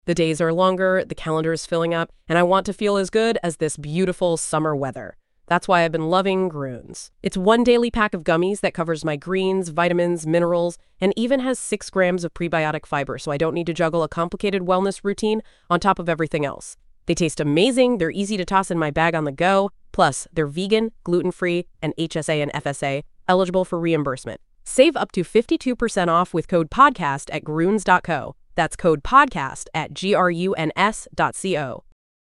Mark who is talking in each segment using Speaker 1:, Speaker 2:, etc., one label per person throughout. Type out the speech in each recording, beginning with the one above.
Speaker 1: The days are longer, the calendar is filling up, and I want to feel as good as this beautiful summer weather. That's why I've been loving Grüns. It's one daily pack of gummies that covers my greens, vitamins, minerals, and even has 6 grams of prebiotic fiber, so I don't need to juggle a complicated wellness routine on top of everything else. They taste amazing, they're easy to toss in my bag on the go, plus they're vegan, gluten-free, and HSA and FSA, eligible for reimbursement. Save up to 52% off with code PODCAST at Grüns.co. That's code PODCAST at GRUNS.co.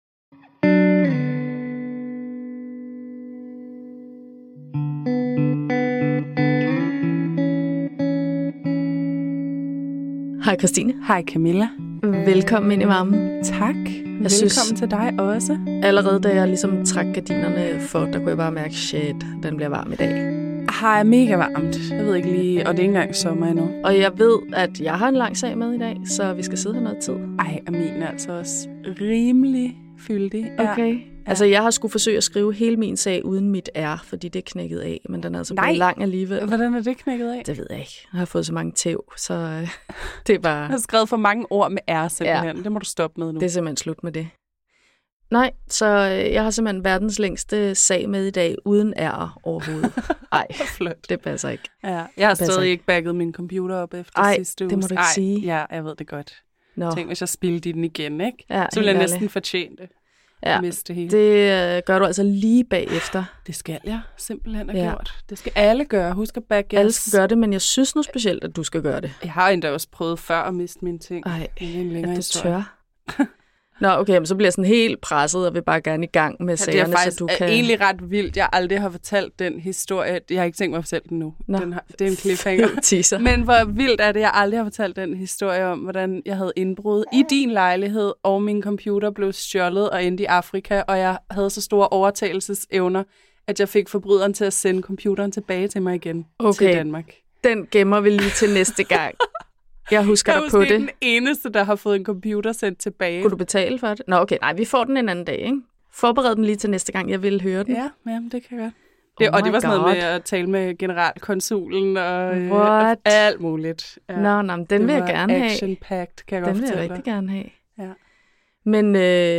Speaker 2: Hej Christine.
Speaker 3: Hej Camilla.
Speaker 2: Velkommen ind i varmen.
Speaker 3: Tak. Velkommen til dig også.
Speaker 2: Allerede da jeg ligesom trak gardinerne for, der kunne jeg bare mærke, shit, den bliver varm i dag.
Speaker 3: Har mega varmt. Jeg ved ikke lige, og det er ikke engang sommer endnu.
Speaker 2: Og jeg ved, at jeg har en lang sag med i dag, så vi skal sidde her noget tid.
Speaker 3: Ej, og min er altså også rimelig fyldig.
Speaker 2: Okay. Ja. Altså, jeg har skulle forsøge at skrive hele min sag uden mit R, fordi det er knækket af, men den er altså blevet lang alligevel.
Speaker 3: Hvordan er det knækket af?
Speaker 2: Det ved jeg ikke. Jeg har fået så mange tæv, så det er bare...
Speaker 3: Jeg har skrevet for mange ord med R simpelthen. Ja. Det må du stoppe med nu.
Speaker 2: Det er simpelthen slut med det. Nej, så jeg har simpelthen verdens længste sag med i dag, uden R overhovedet. Ej,
Speaker 3: flot.
Speaker 2: Det passer ikke.
Speaker 3: Ja, jeg har stadig ikke bagget min computer op efter sidste uge.
Speaker 2: Det må du ikke sige.
Speaker 3: Ja, jeg ved det godt. Tænk, hvis jeg spildte den igen, ikke?
Speaker 2: Ja,
Speaker 3: så ville jeg næsten fortjene det.
Speaker 2: Ja, det gør du altså lige bagefter.
Speaker 3: Det skal jeg simpelthen have gjort. Det skal alle gøre. Husk at bagge.
Speaker 2: Alle skal gøre det, men jeg synes nu specielt, at du skal gøre det.
Speaker 3: Jeg har endda også prøvet før at miste mine ting.
Speaker 2: Ej,
Speaker 3: er det
Speaker 2: tør? Nå, okay, men så bliver jeg sådan helt presset og vil bare gerne i gang med sagerne,
Speaker 3: det er faktisk
Speaker 2: så du kan...
Speaker 3: egentlig ret vildt. Jeg aldrig har fortalt den historie. Jeg har ikke tænkt mig at fortælle den nu. Det er en cliffhanger. Men hvor vildt er det, jeg aldrig har fortalt den historie om, hvordan jeg havde indbrud i din lejlighed, og min computer blev stjålet og endte i Afrika, og jeg havde så store overtagelsesevner, at jeg fik forbryderen til at sende computeren tilbage til mig igen til Danmark.
Speaker 2: Den gemmer vi lige til næste gang. Jeg husker dig på det.
Speaker 3: Jeg er måske den eneste, der har fået en computer sendt tilbage.
Speaker 2: Kunne du betale for det? Nå, okay. Nej, vi får den en anden dag, ikke? Forbered den lige til næste gang, jeg vil høre den.
Speaker 3: Ja, jamen, det kan jeg godt. Og det var sådan noget med at tale med generalkonsulen og alt muligt.
Speaker 2: Ja. Nå, den vil jeg gerne have.
Speaker 3: Action-packed, kan jeg
Speaker 2: godt
Speaker 3: fortælle dig.
Speaker 2: Den vil jeg rigtig gerne have.
Speaker 3: Ja.
Speaker 2: Men,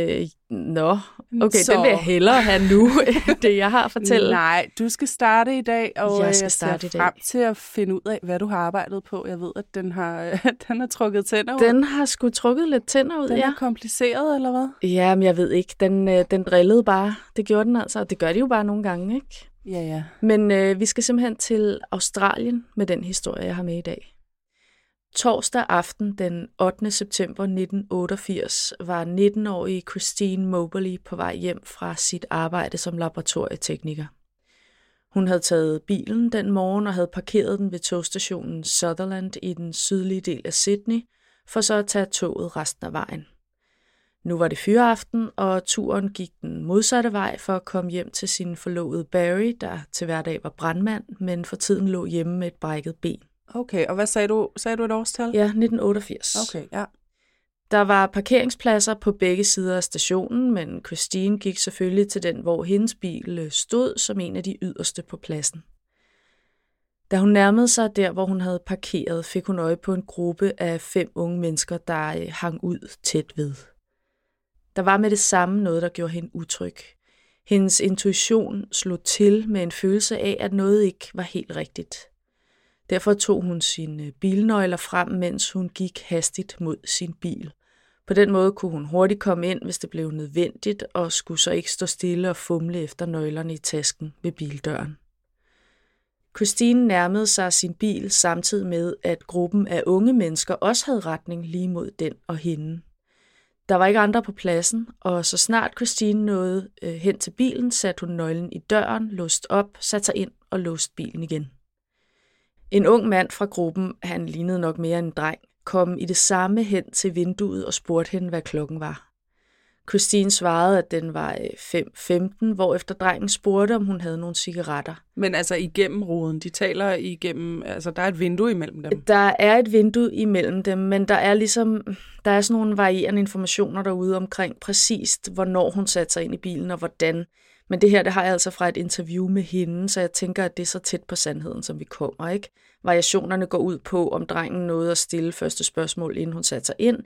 Speaker 2: okay, den vil jeg hellere have nu, det jeg har at fortælle.
Speaker 3: Nej, du skal starte i dag, og jeg ser frem til at finde ud af, hvad du har arbejdet på. Jeg ved, at den har trukket tænder ud.
Speaker 2: Den har sgu trukket lidt tænder ud,
Speaker 3: Den er kompliceret, eller hvad?
Speaker 2: Ja, men jeg ved ikke. Den drillede bare. Det gjorde den altså, og det gør de jo bare nogle gange, ikke?
Speaker 3: Ja.
Speaker 2: Men vi skal simpelthen til Australien med den historie, jeg har med i dag. Torsdag aften den 8. september 1988 var 19-årige Christine Moberly på vej hjem fra sit arbejde som laboratorietekniker. Hun havde taget bilen den morgen og havde parkeret den ved togstationen Sutherland i den sydlige del af Sydney, for så at tage toget resten af vejen. Nu var det fyreaften, og turen gik den modsatte vej for at komme hjem til sin forlovede Barry, der til hverdag var brandmand, men for tiden lå hjemme med et brækket ben.
Speaker 3: Okay, og hvad sagde du? Sagde du et årstal?
Speaker 2: Ja, 1988.
Speaker 3: Okay, ja.
Speaker 2: Der var parkeringspladser på begge sider af stationen, men Christine gik selvfølgelig til den, hvor hendes bil stod som en af de yderste på pladsen. Da hun nærmede sig der, hvor hun havde parkeret, fik hun øje på en gruppe af 5 unge mennesker, der hang ud tæt ved. Der var med det samme noget, der gjorde hende utryg. Hendes intuition slog til med en følelse af, at noget ikke var helt rigtigt. Derfor tog hun sine bilnøgler frem, mens hun gik hastigt mod sin bil. På den måde kunne hun hurtigt komme ind, hvis det blev nødvendigt, og skulle så ikke stå stille og fumle efter nøglerne i tasken ved bildøren. Christine nærmede sig sin bil samtidig med, at gruppen af unge mennesker også havde retning lige mod den og hende. Der var ikke andre på pladsen, og så snart Christine nåede hen til bilen, satte hun nøglen i døren, låste op, satte sig ind og låste bilen igen. En ung mand fra gruppen, han lignede nok mere en dreng, kom i det samme hen til vinduet og spurgte hende, hvad klokken var. Christine svarede, at den var 5:15, hvorefter drengen spurgte, om hun havde nogle cigaretter.
Speaker 3: Men altså igennem ruden, de taler igennem, altså der er et vindue imellem dem?
Speaker 2: Der er et vindue imellem dem, men der er sådan nogle varierende informationer derude omkring præcist, hvornår hun satte sig ind i bilen og hvordan. Men det her, det har jeg altså fra et interview med hende, så jeg tænker, at det er så tæt på sandheden, som vi kommer, ikke? Variationerne går ud på, om drengen nåede at stille første spørgsmål, inden hun satte sig ind,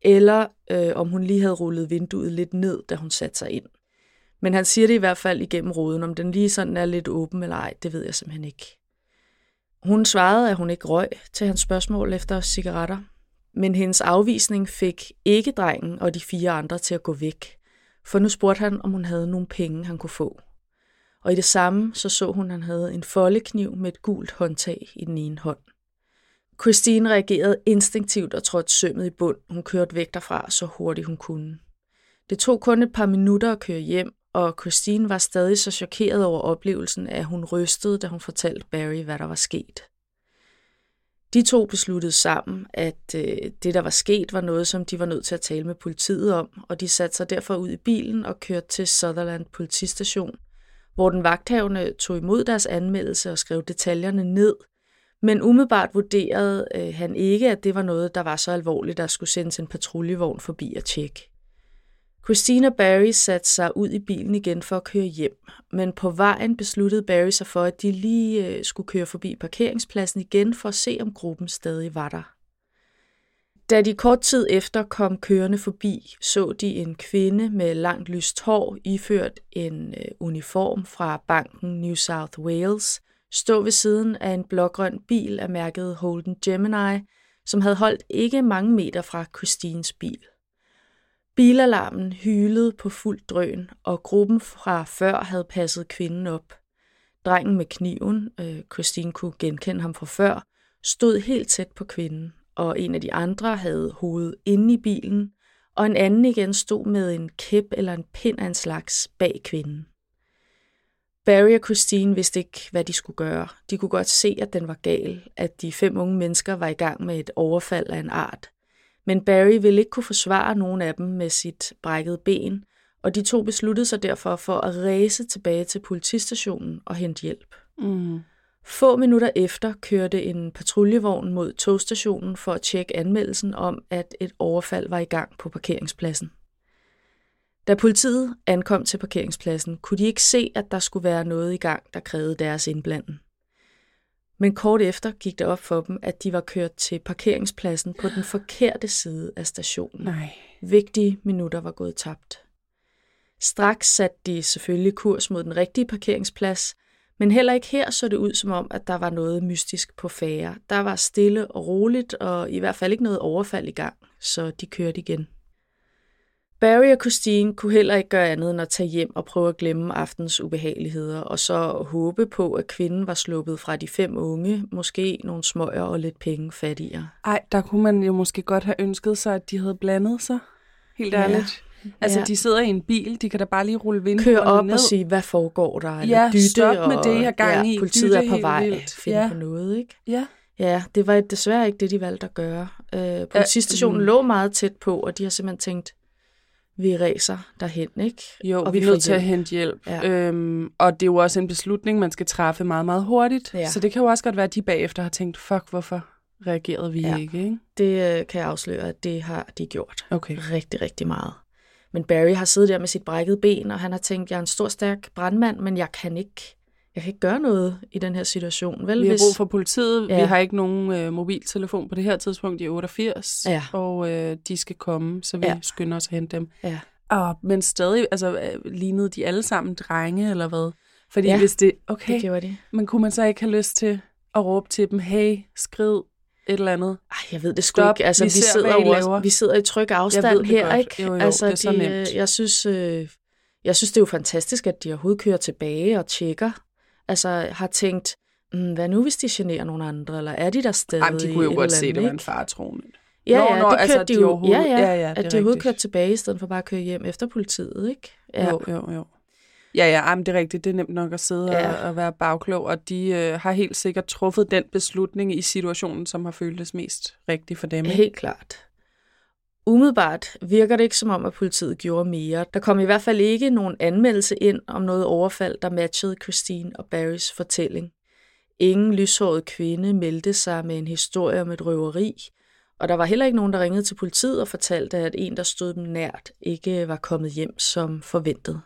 Speaker 2: eller om hun lige havde rullet vinduet lidt ned, da hun satte sig ind. Men han siger det i hvert fald igennem ruden. Om den lige sådan er lidt åben eller ej, det ved jeg simpelthen ikke. Hun svarede, at hun ikke røg til hans spørgsmål efter cigaretter. Men hendes afvisning fik ikke drengen og de 4 andre til at gå væk. For nu spurgte han, om hun havde nogle penge, han kunne få. Og i det samme så hun, at han havde en foldekniv med et gult håndtag i den ene hånd. Christine reagerede instinktivt og trådte sømmet i bund. Hun kørte væk derfra så hurtigt hun kunne. Det tog kun et par minutter at køre hjem, og Christine var stadig så chokeret over oplevelsen, at hun rystede, da hun fortalte Barry, hvad der var sket. De 2 besluttede sammen, at det, der var sket, var noget, som de var nødt til at tale med politiet om, og de satte sig derfor ud i bilen og kørte til Sutherland politistation, hvor den vagthavende tog imod deres anmeldelse og skrev detaljerne ned, men umiddelbart vurderede han ikke, at det var noget, der var så alvorligt, der skulle sendes en patruljevogn forbi og tjekke. Christine og Barry satte sig ud i bilen igen for at køre hjem, men på vejen besluttede Barry sig for, at de lige skulle køre forbi parkeringspladsen igen for at se, om gruppen stadig var der. Da de kort tid efter kom kørende forbi, så de en kvinde med langt lyst hår iført en uniform fra banken New South Wales stå ved siden af en blågrøn bil af mærket Holden Gemini, som havde holdt ikke mange meter fra Christines bil. Bilalarmen hylede på fuld drøn, og gruppen fra før havde passet kvinden op. Drengen med kniven, Christine kunne genkende ham fra før, stod helt tæt på kvinden, og en af de andre havde hovedet inde i bilen, og en anden igen stod med en kæp eller en pind af en slags bag kvinden. Barry og Christine vidste ikke, hvad de skulle gøre. De kunne godt se, at den var gal, at de 5 unge mennesker var i gang med et overfald af en art. Men Barry ville ikke kunne forsvare nogen af dem med sit brækkede ben, og de 2 besluttede sig derfor for at ræse tilbage til politistationen og hente hjælp. Få minutter efter kørte en patruljevogn mod togstationen for at tjekke anmeldelsen om, at et overfald var i gang på parkeringspladsen. Da politiet ankom til parkeringspladsen, kunne de ikke se, at der skulle være noget i gang, der krævede deres indblanden. Men kort efter gik det op for dem, at de var kørt til parkeringspladsen på den forkerte side af stationen.
Speaker 3: Nej.
Speaker 2: Vigtige minutter var gået tabt. Straks satte de selvfølgelig kurs mod den rigtige parkeringsplads, men heller ikke her så det ud som om, at der var noget mystisk på færde. Der var stille og roligt, og i hvert fald ikke noget overfald i gang, så de kørte igen. Barry og Christine kunne heller ikke gøre andet end at tage hjem og prøve at glemme aftens ubehageligheder, og så håbe på, at kvinden var sluppet fra de 5 unge, måske nogle smøger og lidt penge fattigere.
Speaker 3: Ej, der kunne man jo måske godt have ønsket sig, at de havde blandet sig. Helt ærligt. Altså, de sidder i en bil, de kan da bare lige rulle vinduerne ned.
Speaker 2: Kør op og sige, hvad foregår der? Eller dytte,
Speaker 3: stop med det her gang i.
Speaker 2: Politiet er på vej, finde på noget, ikke? Ja, det var desværre ikke det, de valgte at gøre. Politistationen lå meget tæt på, og de har simpelthen tænkt, vi ræser derhen, ikke?
Speaker 3: Jo, og vi er nødt til at hente hjælp. Ja. Og det er jo også en beslutning, man skal træffe meget, meget hurtigt. Ja. Så det kan jo også godt være, at de bagefter har tænkt, fuck, hvorfor reagerede vi ikke?
Speaker 2: Det kan jeg afsløre, at det har de gjort. Rigtig, rigtig meget. Men Barry har siddet der med sit brækkede ben, og han har tænkt, jeg er en stor, stærk brandmand, men jeg kan ikke gøre noget i den her situation. Vel,
Speaker 3: vi har brug for politiet. Vi har ikke nogen mobiltelefon på det her tidspunkt. De er 88, og de skal komme, så vi skynder os at hente dem. Ja. Men stadig, lignede de alle sammen drenge, eller hvad? Fordi hvis det
Speaker 2: gjorde de.
Speaker 3: Men kunne man så ikke have lyst til at råbe til dem, hey, skrid et eller andet?
Speaker 2: Jeg ved det sgu ikke. Altså, vi sidder i tryg afstand her, ikke?
Speaker 3: Jo, altså, det er så nemt.
Speaker 2: Jeg synes, det er jo fantastisk, at de overhovedet kører tilbage og tjekker. Altså, har tænkt, hvad nu, hvis de generer nogle andre, eller er de der stadig?
Speaker 3: Jamen, de kunne jo godt se, at det var en faretroende.
Speaker 2: Det kørte de jo. At de overhovedet kørte tilbage, i stedet for bare at køre hjem efter politiet, ikke?
Speaker 3: Ja. Jo. Ja, men det er rigtigt. Det er nemt nok at sidde og være bagklog, og de har helt sikkert truffet den beslutning i situationen, som har føltes mest rigtig for dem.
Speaker 2: Helt klart. Umiddelbart virker det ikke som om, at politiet gjorde mere. Der kom i hvert fald ikke nogen anmeldelse ind om noget overfald, der matchede Christine og Barrys fortælling. Ingen lyshåret kvinde meldte sig med en historie om et røveri, og der var heller ikke nogen, der ringede til politiet og fortalte, at en, der stod dem nært, ikke var kommet hjem som forventet.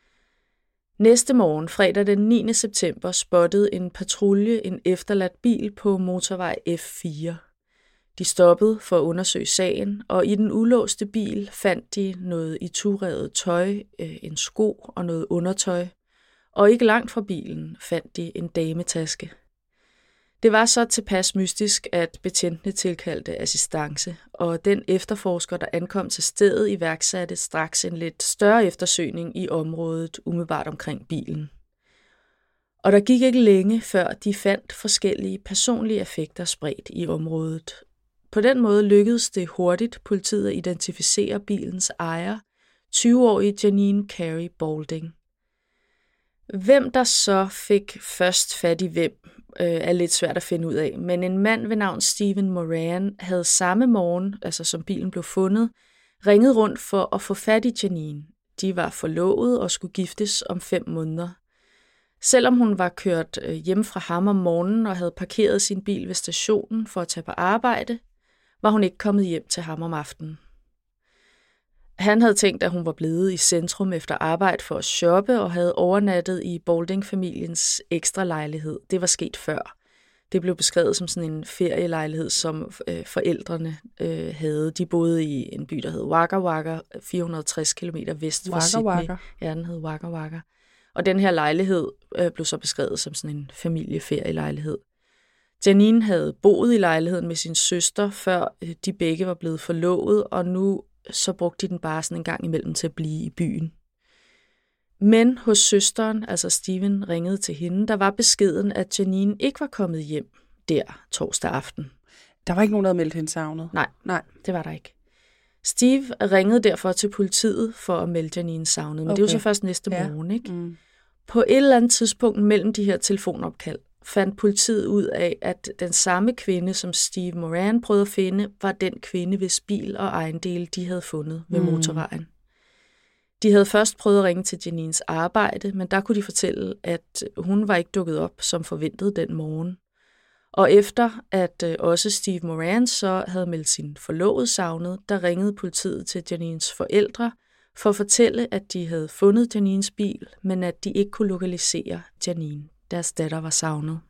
Speaker 2: Næste morgen, fredag den 9. september, spottede en patrulje en efterladt bil på motorvej F4. De stoppede for at undersøge sagen, og i den ulåste bil fandt de noget iturevet tøj, en sko og noget undertøj. Og ikke langt fra bilen fandt de en dametaske. Det var så tilpas mystisk, at betjentene tilkaldte assistance, og den efterforsker, der ankom til stedet, iværksatte straks en lidt større eftersøgning i området umiddelbart omkring bilen. Og der gik ikke længe, før de fandt forskellige personlige effekter spredt i området. På den måde lykkedes det hurtigt politiet at identificere bilens ejer, 20-årige Janine Carey Balding. Hvem der så fik først fat i hvem, er lidt svært at finde ud af, men en mand ved navn Stephen Moran havde samme morgen, altså som bilen blev fundet, ringet rundt for at få fat i Janine. De var forlovet og skulle giftes om 5 måneder. Selvom hun var kørt hjem fra ham om morgenen og havde parkeret sin bil ved stationen for at tage på arbejde, var hun ikke kommet hjem til ham om aftenen. Han havde tænkt, at hun var blevet i centrum efter arbejde for at shoppe og havde overnattet i Balding-familiens ekstra lejlighed. Det var sket før. Det blev beskrevet som sådan en ferielejlighed, som forældrene havde. De boede i en by, der hed Wagga Wagga, 460 km vest for Sydney.
Speaker 3: Wagga.
Speaker 2: Ja, den hed Wagga Wagga. Og den her lejlighed blev så beskrevet som sådan en familieferielejlighed. Janine havde boet i lejligheden med sin søster, før de begge var blevet forlovet, og nu så brugte de den bare sådan en gang imellem til at blive i byen. Men hos søsteren, altså Steven, ringede til hende, der var beskeden, at Janine ikke var kommet hjem der torsdag aften.
Speaker 3: Der var ikke nogen, der havde meldt hende savnet?
Speaker 2: Nej, det var der ikke. Steve ringede derfor til politiet for at melde Janine savnet, men det var så først næste morgen, ikke? Mm. På et eller andet tidspunkt mellem de her telefonopkald fandt politiet ud af, at den samme kvinde, som Steve Moran prøvede at finde, var den kvinde, hvis bil og ejendele de havde fundet ved motorvejen. De havde først prøvet at ringe til Janines arbejde, men der kunne de fortælle, at hun var ikke dukket op som forventet den morgen. Og efter at også Steve Moran så havde meldt sin forlovede savnet, der ringede politiet til Janines forældre for at fortælle, at de havde fundet Janines bil, men at de ikke kunne lokalisere Janine. Deres datter var savnet.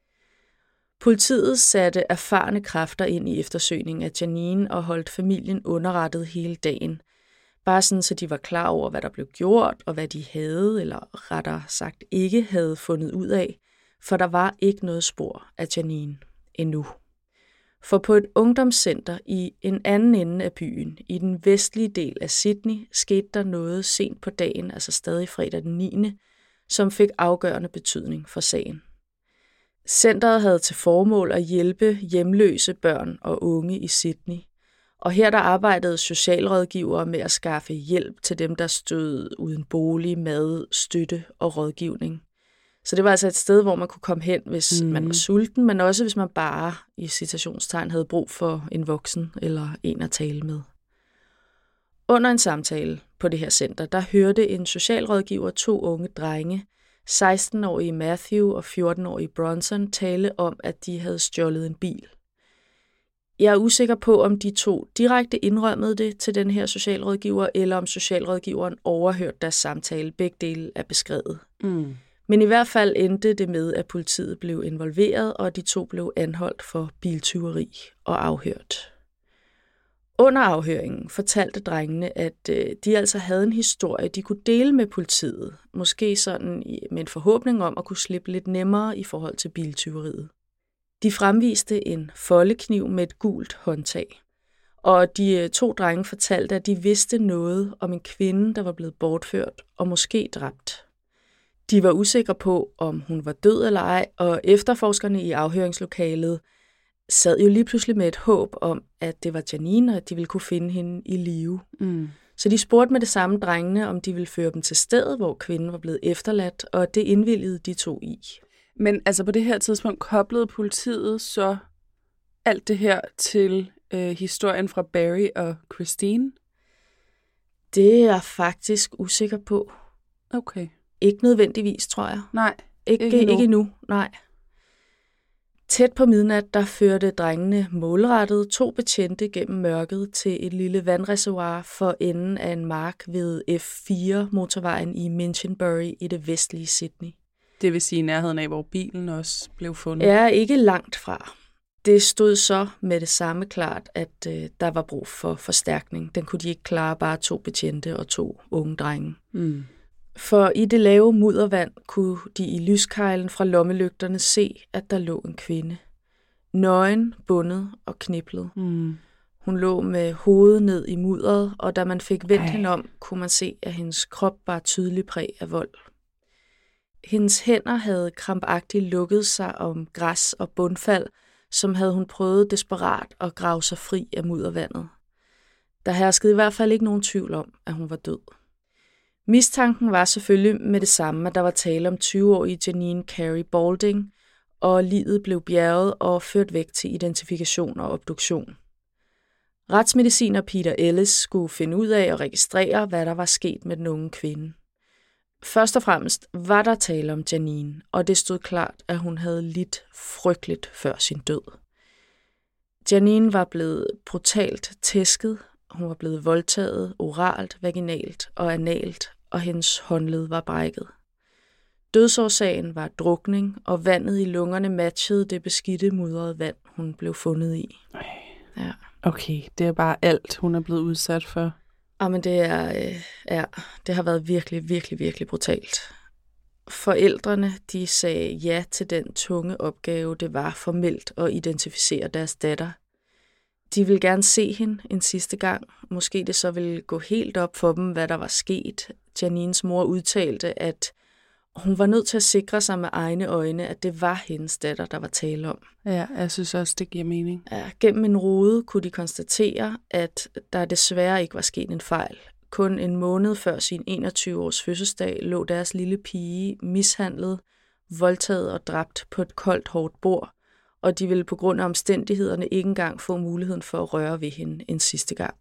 Speaker 2: Politiet satte erfarne kræfter ind i eftersøgningen af Janine og holdt familien underrettet hele dagen. Bare sådan, så de var klar over, hvad der blev gjort, og hvad de havde, eller rettere sagt ikke havde fundet ud af, for der var ikke noget spor af Janine endnu. For på et ungdomscenter i en anden ende af byen, i den vestlige del af Sydney, skete der noget sent på dagen, altså stadig fredag den 9., som fik afgørende betydning for sagen. Centeret havde til formål at hjælpe hjemløse børn og unge i Sydney, og her der arbejdede socialrådgivere med at skaffe hjælp til dem, der stod uden bolig, mad, støtte og rådgivning. Så det var altså et sted, hvor man kunne komme hen, hvis man var sulten, men også hvis man bare i citationstegn havde brug for en voksen eller en at tale med. Under en samtale på det her center, der hørte en socialrådgiver 2 unge drenge, 16-årige Matthew og 14-årige Bronson, tale om, at de havde stjålet en bil. Jeg er usikker på, om de 2 direkte indrømmede det til den her socialrådgiver, eller om socialrådgiveren overhørte deres samtale. Begge dele er beskrevet. Men i hvert fald endte det med, at politiet blev involveret, og de 2 blev anholdt for biltyveri og afhørt. Under afhøringen fortalte drengene, at de altså havde en historie, de kunne dele med politiet. Måske sådan med en forhåbning om at kunne slippe lidt nemmere i forhold til biltyveriet. De fremviste en foldekniv med et gult håndtag. Og de 2 drenge fortalte, at de vidste noget om en kvinde, der var blevet bortført og måske dræbt. De var usikre på, om hun var død eller ej, og efterforskerne i afhøringslokalet sad jo lige pludselig med et håb om, at det var Janine, og at de ville kunne finde hende i live. Så de spurgte med det samme drengene, om de ville føre dem til stedet, hvor kvinden var blevet efterladt, og det indvilligede de 2 i.
Speaker 3: Men altså på det her tidspunkt koblede politiet så alt det her til historien fra Barry og Christine?
Speaker 2: Det er jeg faktisk usikker på.
Speaker 3: Okay.
Speaker 2: Ikke nødvendigvis, tror jeg.
Speaker 3: Nej,
Speaker 2: ikke endnu. Nej. Tæt på midnat, der førte drengene målrettet 2 betjente gennem mørket til et lille vandreservoir for enden af en mark ved F4-motorvejen i Minchinbury i det vestlige Sydney.
Speaker 3: Det vil sige i nærheden af, hvor bilen også blev fundet?
Speaker 2: Ja, ikke langt fra. Det stod så med det samme klart, at der var brug for forstærkning. Den kunne de ikke klare bare 2 betjente og 2 unge drenge.
Speaker 3: Mm.
Speaker 2: For i det lave muddervand kunne de i lyskejlen fra lommelygterne se, at der lå en kvinde. Nøgen, bundet og kniplet.
Speaker 3: Mm.
Speaker 2: Hun lå med hovedet ned i mudderet, og da man fik vendt hende om, kunne man se, at hendes krop var tydelig præg af vold. Hendes hænder havde krampagtigt lukket sig om græs og bundfald, som havde hun prøvet desperat at grave sig fri af muddervandet. Der herskede i hvert fald ikke nogen tvivl om, at hun var død. Mistanken var selvfølgelig med det samme, at der var tale om 20-årige Janine Carey Balding, og liget blev bjerget og ført væk til identifikation og obduktion. Retsmediciner Peter Ellis skulle finde ud af og registrere, hvad der var sket med den unge kvinde. Først og fremmest var der tale om Janine, og det stod klart, at hun havde lidt frygteligt før sin død. Janine var blevet brutalt tæsket, hun var blevet voldtaget oralt, vaginalt og analt, og hendes håndled var brækket. Dødsårsagen var drukning, og vandet i lungerne matchede det beskidte mudrede vand, hun blev fundet i.
Speaker 3: Ja. Okay, det er bare alt, hun er blevet udsat for.
Speaker 2: Men det har været virkelig, virkelig, virkelig brutalt. Forældrene, de sagde ja til den tunge opgave, det var formelt at identificere deres datter. De ville gerne se hende en sidste gang. Måske det så ville gå helt op for dem, hvad der var sket. Janines mor udtalte, at hun var nødt til at sikre sig med egne øjne, at det var hendes datter, der var tale om.
Speaker 3: Ja, jeg synes også, det giver mening.
Speaker 2: Ja, gennem en rode kunne de konstatere, at der desværre ikke var sket en fejl. Kun en måned før sin 21-års fødselsdag lå deres lille pige mishandlet, voldtaget og dræbt på et koldt, hårdt bord, og de ville på grund af omstændighederne ikke engang få muligheden for at røre ved hende en sidste gang.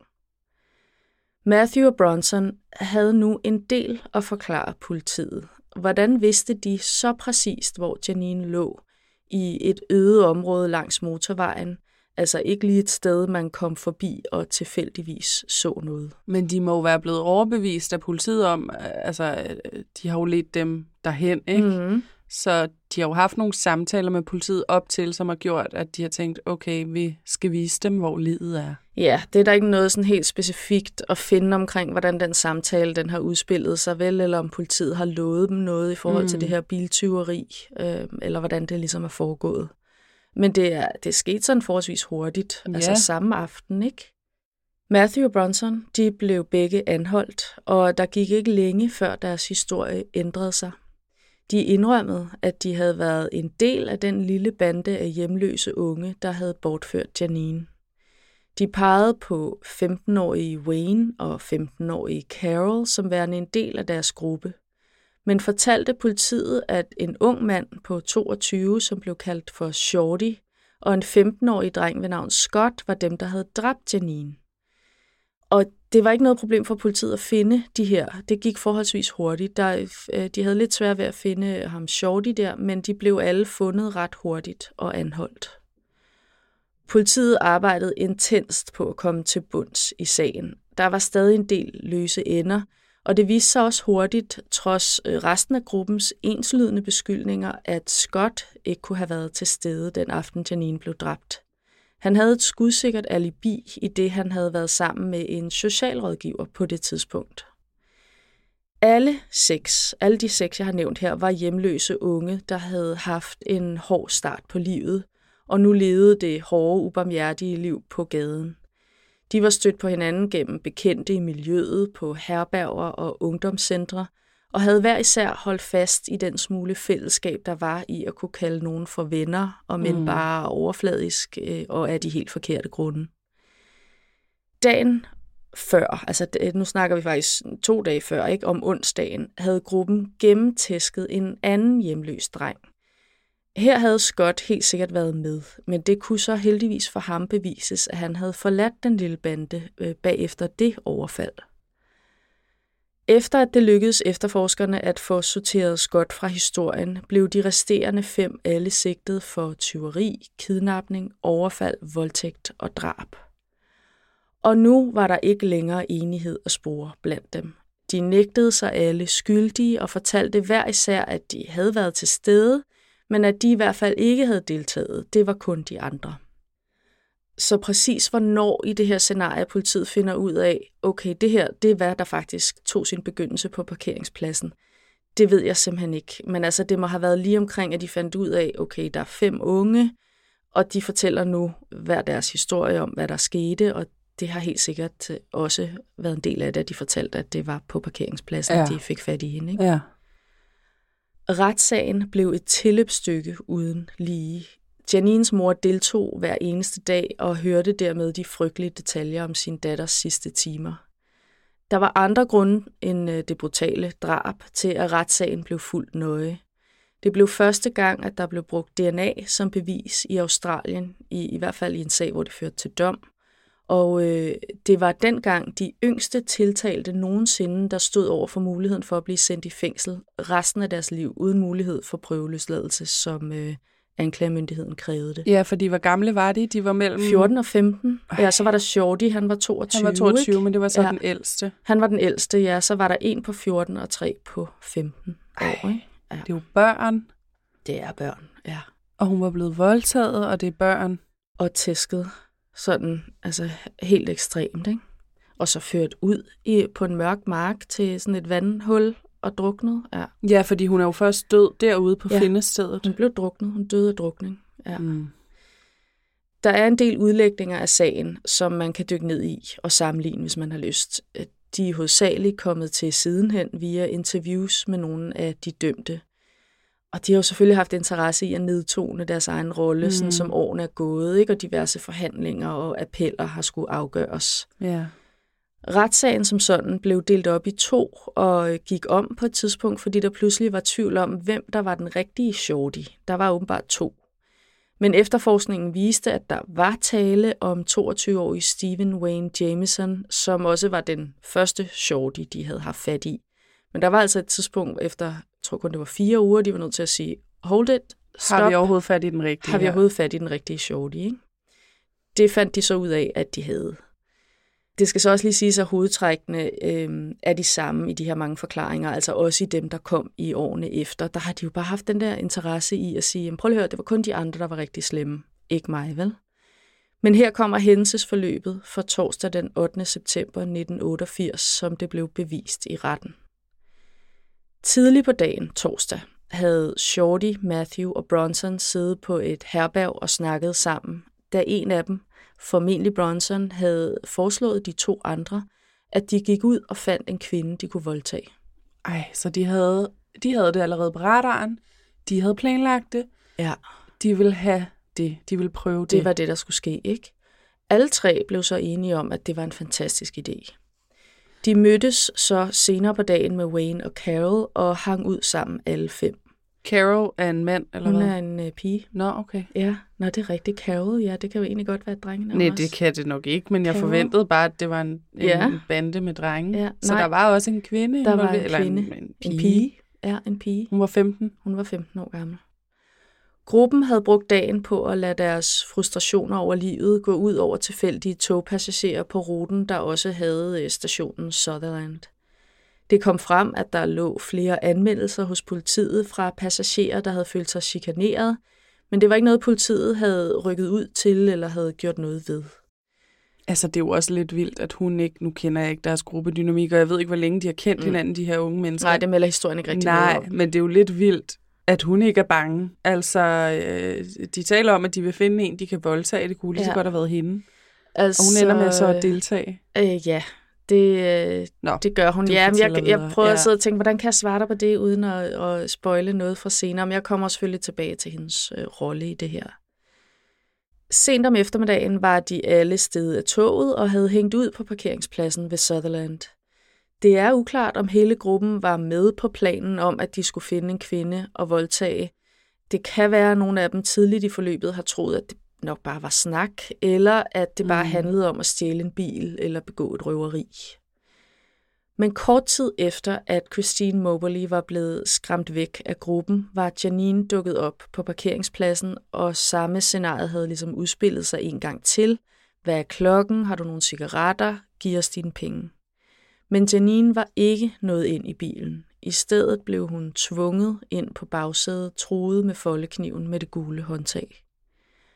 Speaker 2: Matthew og Bronson havde nu en del at forklare politiet. Hvordan vidste de så præcist, hvor Janine lå i et øde område langs motorvejen, altså ikke lige et sted, man kom forbi og tilfældigvis så noget?
Speaker 3: Men de må jo være blevet overbevist af politiet om, altså de har jo ledt dem derhen, ikke? Mm-hmm. Så de har jo haft nogle samtaler med politiet op til, som har gjort, at de har tænkt, okay, vi skal vise dem, hvor livet er.
Speaker 2: Ja, det er der ikke noget sådan helt specifikt at finde omkring, hvordan den samtale den har udspillet sig, vel, eller om politiet har lovet dem noget i forhold til det her biltyveri, eller hvordan det ligesom er foregået. Men det er sket sådan forholdsvis hurtigt, altså samme aften, ikke? Matthew og Bronson, de blev begge anholdt, og der gik ikke længe før deres historie ændrede sig. De indrømmede, at de havde været en del af den lille bande af hjemløse unge, der havde bortført Janine. De pegede på 15-årige Wayne og 15-årige Carol som værende en del af deres gruppe, men fortalte politiet, at en ung mand på 22, som blev kaldt for Shorty, og en 15-årig dreng ved navn Scott var dem, der havde dræbt Janine. Og det var ikke noget problem for politiet at finde de her. Det gik forholdsvis hurtigt. De havde lidt svært ved at finde ham Shorty der, men de blev alle fundet ret hurtigt og anholdt. Politiet arbejdede intenst på at komme til bunds i sagen. Der var stadig en del løse ender, og det viste sig også hurtigt, trods resten af gruppens enslydende beskyldninger, at Scott ikke kunne have været til stede den aften Janine blev dræbt. Han havde et skudsikkert alibi, i det han havde været sammen med en socialrådgiver på det tidspunkt. Alle de seks, jeg har nævnt her, var hjemløse unge, der havde haft en hård start på livet, og nu levede det hårde, ubarmhjertige liv på gaden. De var stødt på hinanden gennem bekendte i miljøet, på herberger og ungdomscentre, og havde hver især holdt fast i den smule fællesskab, der var i at kunne kalde nogen for venner, og men bare overfladisk og af de helt forkerte grunde. Dagen før, altså nu snakker vi faktisk 2 dage før, ikke, om onsdagen, havde gruppen gennemtæsket en anden hjemløs dreng. Her havde Scott helt sikkert været med, men det kunne så heldigvis for ham bevises, at han havde forladt den lille bande bagefter det overfald. Efter at det lykkedes efterforskerne at få sorteret Scott fra historien, blev de resterende 5 alle sigtet for tyveri, kidnapning, overfald, voldtægt og drab. Og nu var der ikke længere enighed at spore blandt dem. De nægtede sig alle skyldige og fortalte hver især, at de havde været til stede, men at de i hvert fald ikke havde deltaget. Det var kun de andre. Så præcis hvornår i det her scenarie politiet finder ud af, okay, det her, det er hvad der faktisk tog sin begyndelse på parkeringspladsen. Det ved jeg simpelthen ikke. Men altså, det må have været lige omkring, at de fandt ud af, okay, der er 5 unge, og de fortæller nu hver deres historie om, hvad der skete, og det har helt sikkert også været en del af det, at de fortalte, at det var på parkeringspladsen, at de fik fat i hende. Ikke?
Speaker 3: Ja.
Speaker 2: Retssagen blev et tilløbsstykke uden lige. Janines mor deltog hver eneste dag og hørte dermed de frygtelige detaljer om sin datters sidste timer. Der var andre grunde end det brutale drab til, at retssagen blev fuldt nøje. Det blev første gang, at der blev brugt DNA som bevis i Australien, i hvert fald i en sag, hvor det førte til dom. Og det var dengang de yngste tiltalte nogensinde, der stod over for muligheden for at blive sendt i fængsel resten af deres liv, uden mulighed for prøveløsladelse, som anklagemyndigheden krævede det.
Speaker 3: Ja, fordi hvor gamle var de? De var mellem
Speaker 2: 14 og 15. Ja, så var der Shorty, han var 22.
Speaker 3: Han var 22,
Speaker 2: ikke?
Speaker 3: Men det var så den ældste.
Speaker 2: Han var den ældste, ja. Så var der en på 14 og 3 på 15 år. Ikke?
Speaker 3: Ja. Det er jo børn.
Speaker 2: Det er børn, ja.
Speaker 3: Og hun var blevet voldtaget, og det er børn.
Speaker 2: Og tæsket. Sådan, altså helt ekstremt, ikke? Og så ført ud på en mørk mark til sådan et vandhul og druknet. Ja,
Speaker 3: ja, fordi hun er jo først død derude på findestedet.
Speaker 2: Hun blev druknet. Hun døde af drukning. Ja. Der er en del udlægninger af sagen, som man kan dykke ned i og sammenligne, hvis man har lyst. De er hovedsageligt kommet til sidenhen via interviews med nogle af de dømte. Og de har jo selvfølgelig haft interesse i at nedtone deres egen rolle, sådan som årene er gået, ikke? Og diverse forhandlinger og appeller har skulle afgøres.
Speaker 3: Ja.
Speaker 2: Retssagen som sådan blev delt op i 2 og gik om på et tidspunkt, fordi der pludselig var tvivl om, hvem der var den rigtige Shorty. Der var åbenbart 2. Men efterforskningen viste, at der var tale om 22-årige Stephen Wayne Jamison, som også var den første Shorty, de havde haft fat i. Men der var altså et tidspunkt efter, jeg tror kun det var 4 uger, de var nødt til at sige, hold it, stop.
Speaker 3: Har vi overhovedet fat i den rigtige?
Speaker 2: Har vi overhovedet fat i den rigtige Shorty, ikke? Det fandt de så ud af, at de havde. Det skal så også lige siges, at hovedtrækkene er de samme i de her mange forklaringer, altså også i dem, der kom i årene efter. Der har de jo bare haft den der interesse i at sige, prøv at høre, det var kun de andre, der var rigtig slemme, ikke mig, vel? Men her kommer hændelsesforløbet for torsdag den 8. september 1988, som det blev bevist i retten. Tidlig på dagen, torsdag, havde Shorty, Matthew og Bronson siddet på et herberg og snakket sammen, da en af dem, formentlig Bronson, havde foreslået de 2 andre, at de gik ud og fandt en kvinde, de kunne voldtage.
Speaker 3: Ej, så de havde det allerede på radaren. De havde planlagt det.
Speaker 2: Ja.
Speaker 3: De ville have det. De ville prøve det.
Speaker 2: Det var det, der skulle ske, ikke? Alle 3 blev så enige om, at det var en fantastisk idé. De mødtes så senere på dagen med Wayne og Carol og hang ud sammen alle 5.
Speaker 3: Carol er en mand, eller hvad?
Speaker 2: Hun er en pige.
Speaker 3: Nå, okay.
Speaker 2: Ja, det er rigtigt. Carol, ja, det kan jo egentlig godt være et drengenavn.
Speaker 3: Nej, det kan det nok ikke, men jeg forventede bare, at det var en bande med drenge. Ja, så der var også en kvinde.
Speaker 2: Der var en kvinde.
Speaker 3: En pige.
Speaker 2: Ja, en pige.
Speaker 3: Hun var 15.
Speaker 2: Hun var 15 år gammel. Gruppen havde brugt dagen på at lade deres frustrationer over livet gå ud over tilfældige togpassagerer på ruten, der også havde stationen Sutherland. Det kom frem, at der lå flere anmeldelser hos politiet fra passagerer, der havde følt sig chikaneret, men det var ikke noget, politiet havde rykket ud til eller havde gjort noget ved.
Speaker 3: Altså, det er jo også lidt vildt, at hun ikke, nu kender jeg ikke deres gruppedynamik, og jeg ved ikke, hvor længe de har kendt hinanden, de her unge mennesker.
Speaker 2: Nej, det melder historien ikke rigtig
Speaker 3: noget om. Men det er jo lidt vildt, at hun ikke er bange. Altså, de taler om, at de vil finde en, de kan voldtage. Det kunne lige så godt have været hende. Altså, og hun ender med så at deltage.
Speaker 2: Ja, det gør hun. Ja, jeg prøver at sidde og tænke, hvordan kan jeg svare dig på det, uden at spoile noget fra senere. Men jeg kommer selvfølgelig tilbage til hendes rolle i det her. Sent om eftermiddagen var de alle steget af toget og havde hængt ud på parkeringspladsen ved Sutherland. Det er uklart, om hele gruppen var med på planen om, at de skulle finde en kvinde og voldtage. Det kan være, at nogle af dem tidligt i forløbet har troet, at det nok bare var snak, eller at det bare handlede om at stjæle en bil eller begå et røveri. Men kort tid efter, at Christine Moberly var blevet skræmt væk af gruppen, var Janine dukket op på parkeringspladsen, og samme scenarie havde ligesom udspillet sig en gang til. Hvad er klokken? Har du nogle cigaretter? Giv os dine penge. Men Janine var ikke nået ind i bilen. I stedet blev hun tvunget ind på bagsædet, truet med foldekniven med det gule håndtag.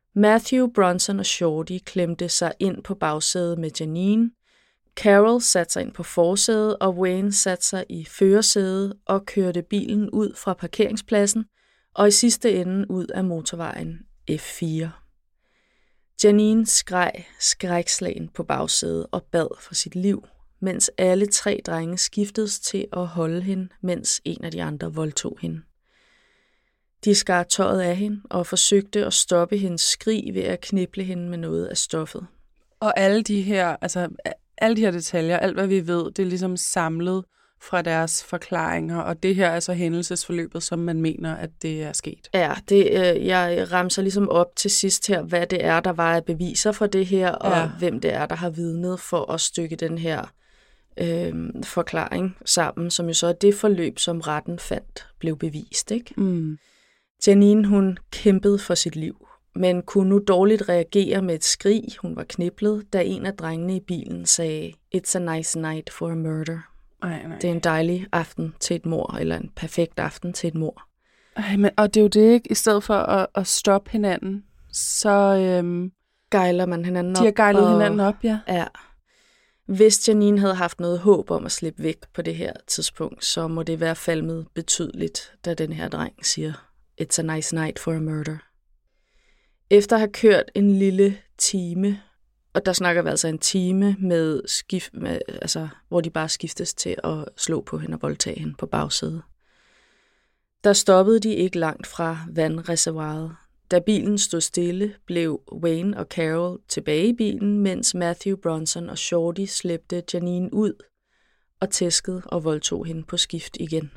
Speaker 2: Matthew, Bronson og Shorty klemte sig ind på bagsædet med Janine. Carol satte sig ind på forsædet, og Wayne satte sig i førersædet og kørte bilen ud fra parkeringspladsen og i sidste ende ud af motorvejen F4. Janine skreg skrækslagen på bagsædet og bad for sit liv, mens alle 3 drenge skiftedes til at holde hende, mens en af de andre voldtog hende. De skar tøjet af hende og forsøgte at stoppe hendes skrig ved at kniple hende med noget af stoffet.
Speaker 3: Og alle de her detaljer, alt hvad vi ved, det er ligesom samlet fra deres forklaringer, og det her er så hændelsesforløbet, som man mener, at det er sket.
Speaker 2: Ja, jeg ramser ligesom op til sidst her, hvad det er, der var af beviser for det her, og hvem det er, der har vidnet for at stykke den her forklaring sammen, som jo så er det forløb, som retten fandt, blev bevist, ikke?
Speaker 3: Mm.
Speaker 2: Janine, hun kæmpede for sit liv, men kunne nu dårligt reagere med et skrig. Hun var kniplet, da en af drengene i bilen sagde, "It's a nice night for a murder."
Speaker 3: Nej.
Speaker 2: Det er en dejlig aften til et mord, eller en perfekt aften til et mord.
Speaker 3: Og det er jo det, ikke? I stedet for at stoppe hinanden, så
Speaker 2: gejler man hinanden op.
Speaker 3: De har gejlet hinanden op, ja.
Speaker 2: Ja. Hvis Janine havde haft noget håb om at slippe væk på det her tidspunkt, så må det være falmet betydeligt, da den her dreng siger, "It's a nice night for a murder." Efter at have kørt en lille time, og der snakker vi altså en time med hvor de bare skiftes til at slå på hende og voldtage hende på bagsædet. Der stoppede de ikke langt fra vandreservoiret. Da bilen stod stille, blev Wayne og Carol tilbage i bilen, mens Matthew, Bronson og Shorty slæbte Janine ud og tæskede og voldtog hende på skift igen.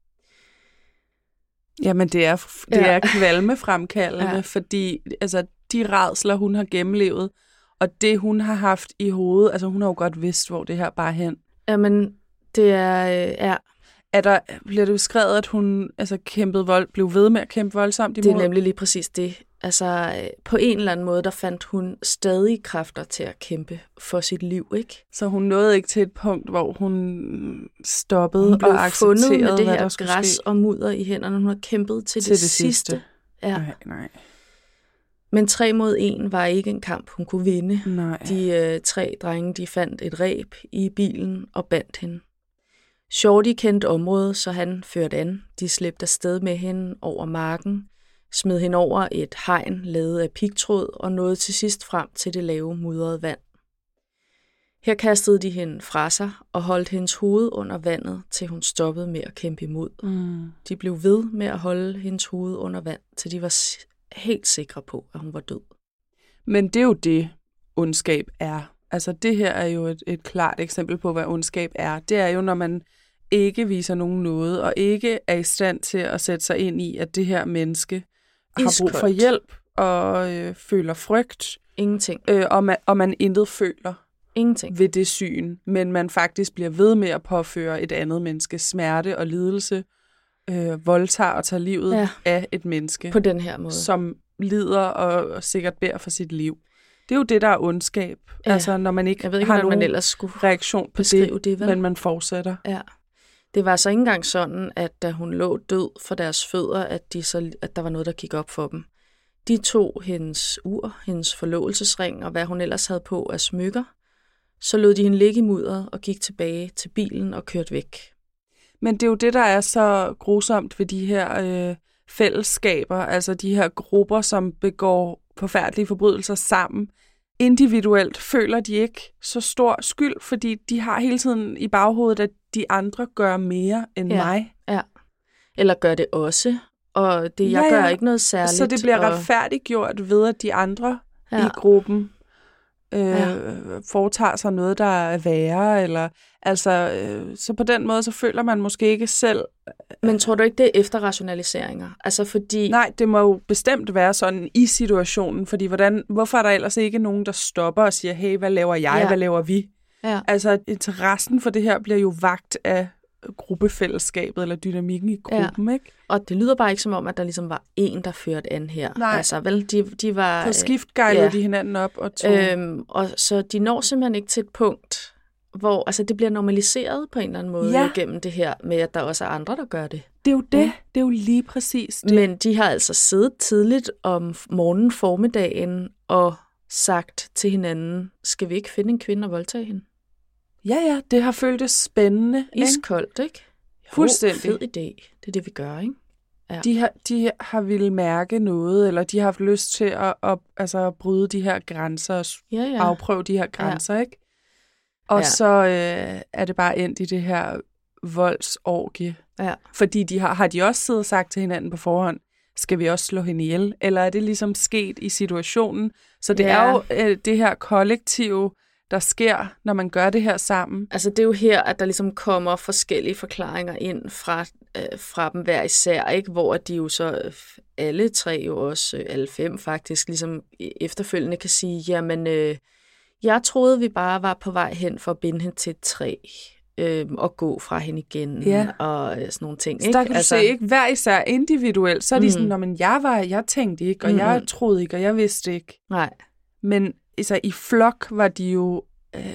Speaker 3: Jamen, det er kvalmefremkaldende, fordi altså, de rædsler, hun har gennemlevet, og det, hun har haft i hovedet, altså hun har jo godt vidst, hvor det her bare er hen.
Speaker 2: Jamen, det er...
Speaker 3: Bliver det beskrevet, at hun blev ved med at kæmpe voldsomt imod?
Speaker 2: Det er nemlig lige præcis det. Altså, på en eller anden måde, der fandt hun stadig kræfter til at kæmpe for sit liv, ikke?
Speaker 3: Så hun nåede ikke til et punkt, hvor hun stoppede og accepterede,
Speaker 2: fundet med det
Speaker 3: hvad
Speaker 2: her
Speaker 3: der skulle
Speaker 2: græs
Speaker 3: ske.
Speaker 2: Og mudder i hænderne. Hun har kæmpet til det sidste. Ja.
Speaker 3: Nej.
Speaker 2: Men 3 mod 1 var ikke en kamp, hun kunne vinde.
Speaker 3: Nej.
Speaker 2: De 3 drenge, de fandt et reb i bilen og bandt hende. Shorty kendte området, så han førte an. De slæbte afsted med hende over marken, smed hende over et hegn lavet af pigtråd og nåede til sidst frem til det lave mudrede vand. Her kastede de hende fra sig og holdt hendes hoved under vandet, til hun stoppede med at kæmpe imod. De blev ved med at holde hendes hoved under vand, til de var helt sikre på, at hun var død.
Speaker 3: Men det er jo det, ondskab er. Altså det her er jo et klart eksempel på, hvad ondskab er. Det er jo, når man ikke viser nogen noget, og ikke er i stand til at sætte sig ind i, at det her menneske har brug for hjælp, og føler frygt.
Speaker 2: Ingenting.
Speaker 3: Og man intet føler.
Speaker 2: Ingenting.
Speaker 3: Ved det syn, men man faktisk bliver ved med at påføre et andet menneske smerte og lidelse, voldtager og tager livet af et menneske.
Speaker 2: På den her måde.
Speaker 3: Som lider og sikkert bærer for sit liv. Det er jo det, der er ondskab. Ja. Altså, når man ikke har nogen reaktion på det, men man fortsætter.
Speaker 2: Ja. Det var så ikke engang sådan, at da hun lå død for deres fødder, at der var noget, der gik op for dem. De tog hendes ur, hendes forlovelsesring og hvad hun ellers havde på af smykker. Så lod de hende ligge i mudderet og gik tilbage til bilen og kørte væk.
Speaker 3: Men det er jo det, der er så grusomt ved de her fællesskaber, altså de her grupper, som begår forfærdelige forbrydelser sammen. Individuelt føler de ikke så stor skyld, fordi de har hele tiden i baghovedet, at de andre gør mere end mig.
Speaker 2: Ja, eller gør det også, og jeg gør ikke noget særligt.
Speaker 3: Så det bliver retfærdiggjort ved, at de andre i gruppen foretager sig noget, der er værre, eller så på den måde, så føler man måske ikke selv.
Speaker 2: Men tror du ikke, det er efterrationaliseringer? Altså fordi...
Speaker 3: Nej, det må jo bestemt være sådan i situationen, fordi hvorfor er der ellers ikke nogen, der stopper og siger, hey, hvad laver jeg, hvad laver vi?
Speaker 2: Ja.
Speaker 3: Altså interessen for det her bliver jo vagt af gruppefællesskabet, eller dynamikken i gruppen, ikke?
Speaker 2: Og det lyder bare ikke som om, at der ligesom var en, der førte an her.
Speaker 3: Nej.
Speaker 2: Altså, vel, de var...
Speaker 3: På skift gejlede de hinanden op og tog...
Speaker 2: og så de når simpelthen ikke til et punkt, hvor altså, det bliver normaliseret på en eller anden måde gennem det her med, at der også er andre, der gør det.
Speaker 3: Det er jo det. Det er jo lige præcis det.
Speaker 2: Men de har altså siddet tidligt om morgenen, formiddagen og sagt til hinanden, skal vi ikke finde en kvinde og voldtage hende?
Speaker 3: Ja, det har føltes spændende.
Speaker 2: Iskoldt, ikke?
Speaker 3: Fuldstændig.
Speaker 2: Fed idé. Det er det, vi gør, ikke?
Speaker 3: Ja. De har ville mærke noget, eller de har haft lyst til at bryde de her grænser og afprøve de her grænser, ikke? Og så er det bare endt i det her voldsorgie. Ja. Fordi har de også siddet og sagt til hinanden på forhånd, skal vi også slå hende ihjel? Eller er det ligesom sket i situationen? Så det er jo det her kollektive, der sker, når man gør det her sammen.
Speaker 2: Altså det er jo her, at der ligesom kommer forskellige forklaringer ind fra dem hver især, ikke? Hvor de jo så alle tre, jo også alle 5 faktisk, ligesom efterfølgende kan sige, jamen jeg troede, vi bare var på vej hen for at binde hende til et træ og gå fra hende igen og sådan nogle ting.
Speaker 3: Ikke? Så der kan du se, ikke hver især individuelt, så er de sådan, men jeg tænkte ikke, og jeg troede ikke, og jeg vidste ikke.
Speaker 2: Nej.
Speaker 3: Men altså, i flok var de jo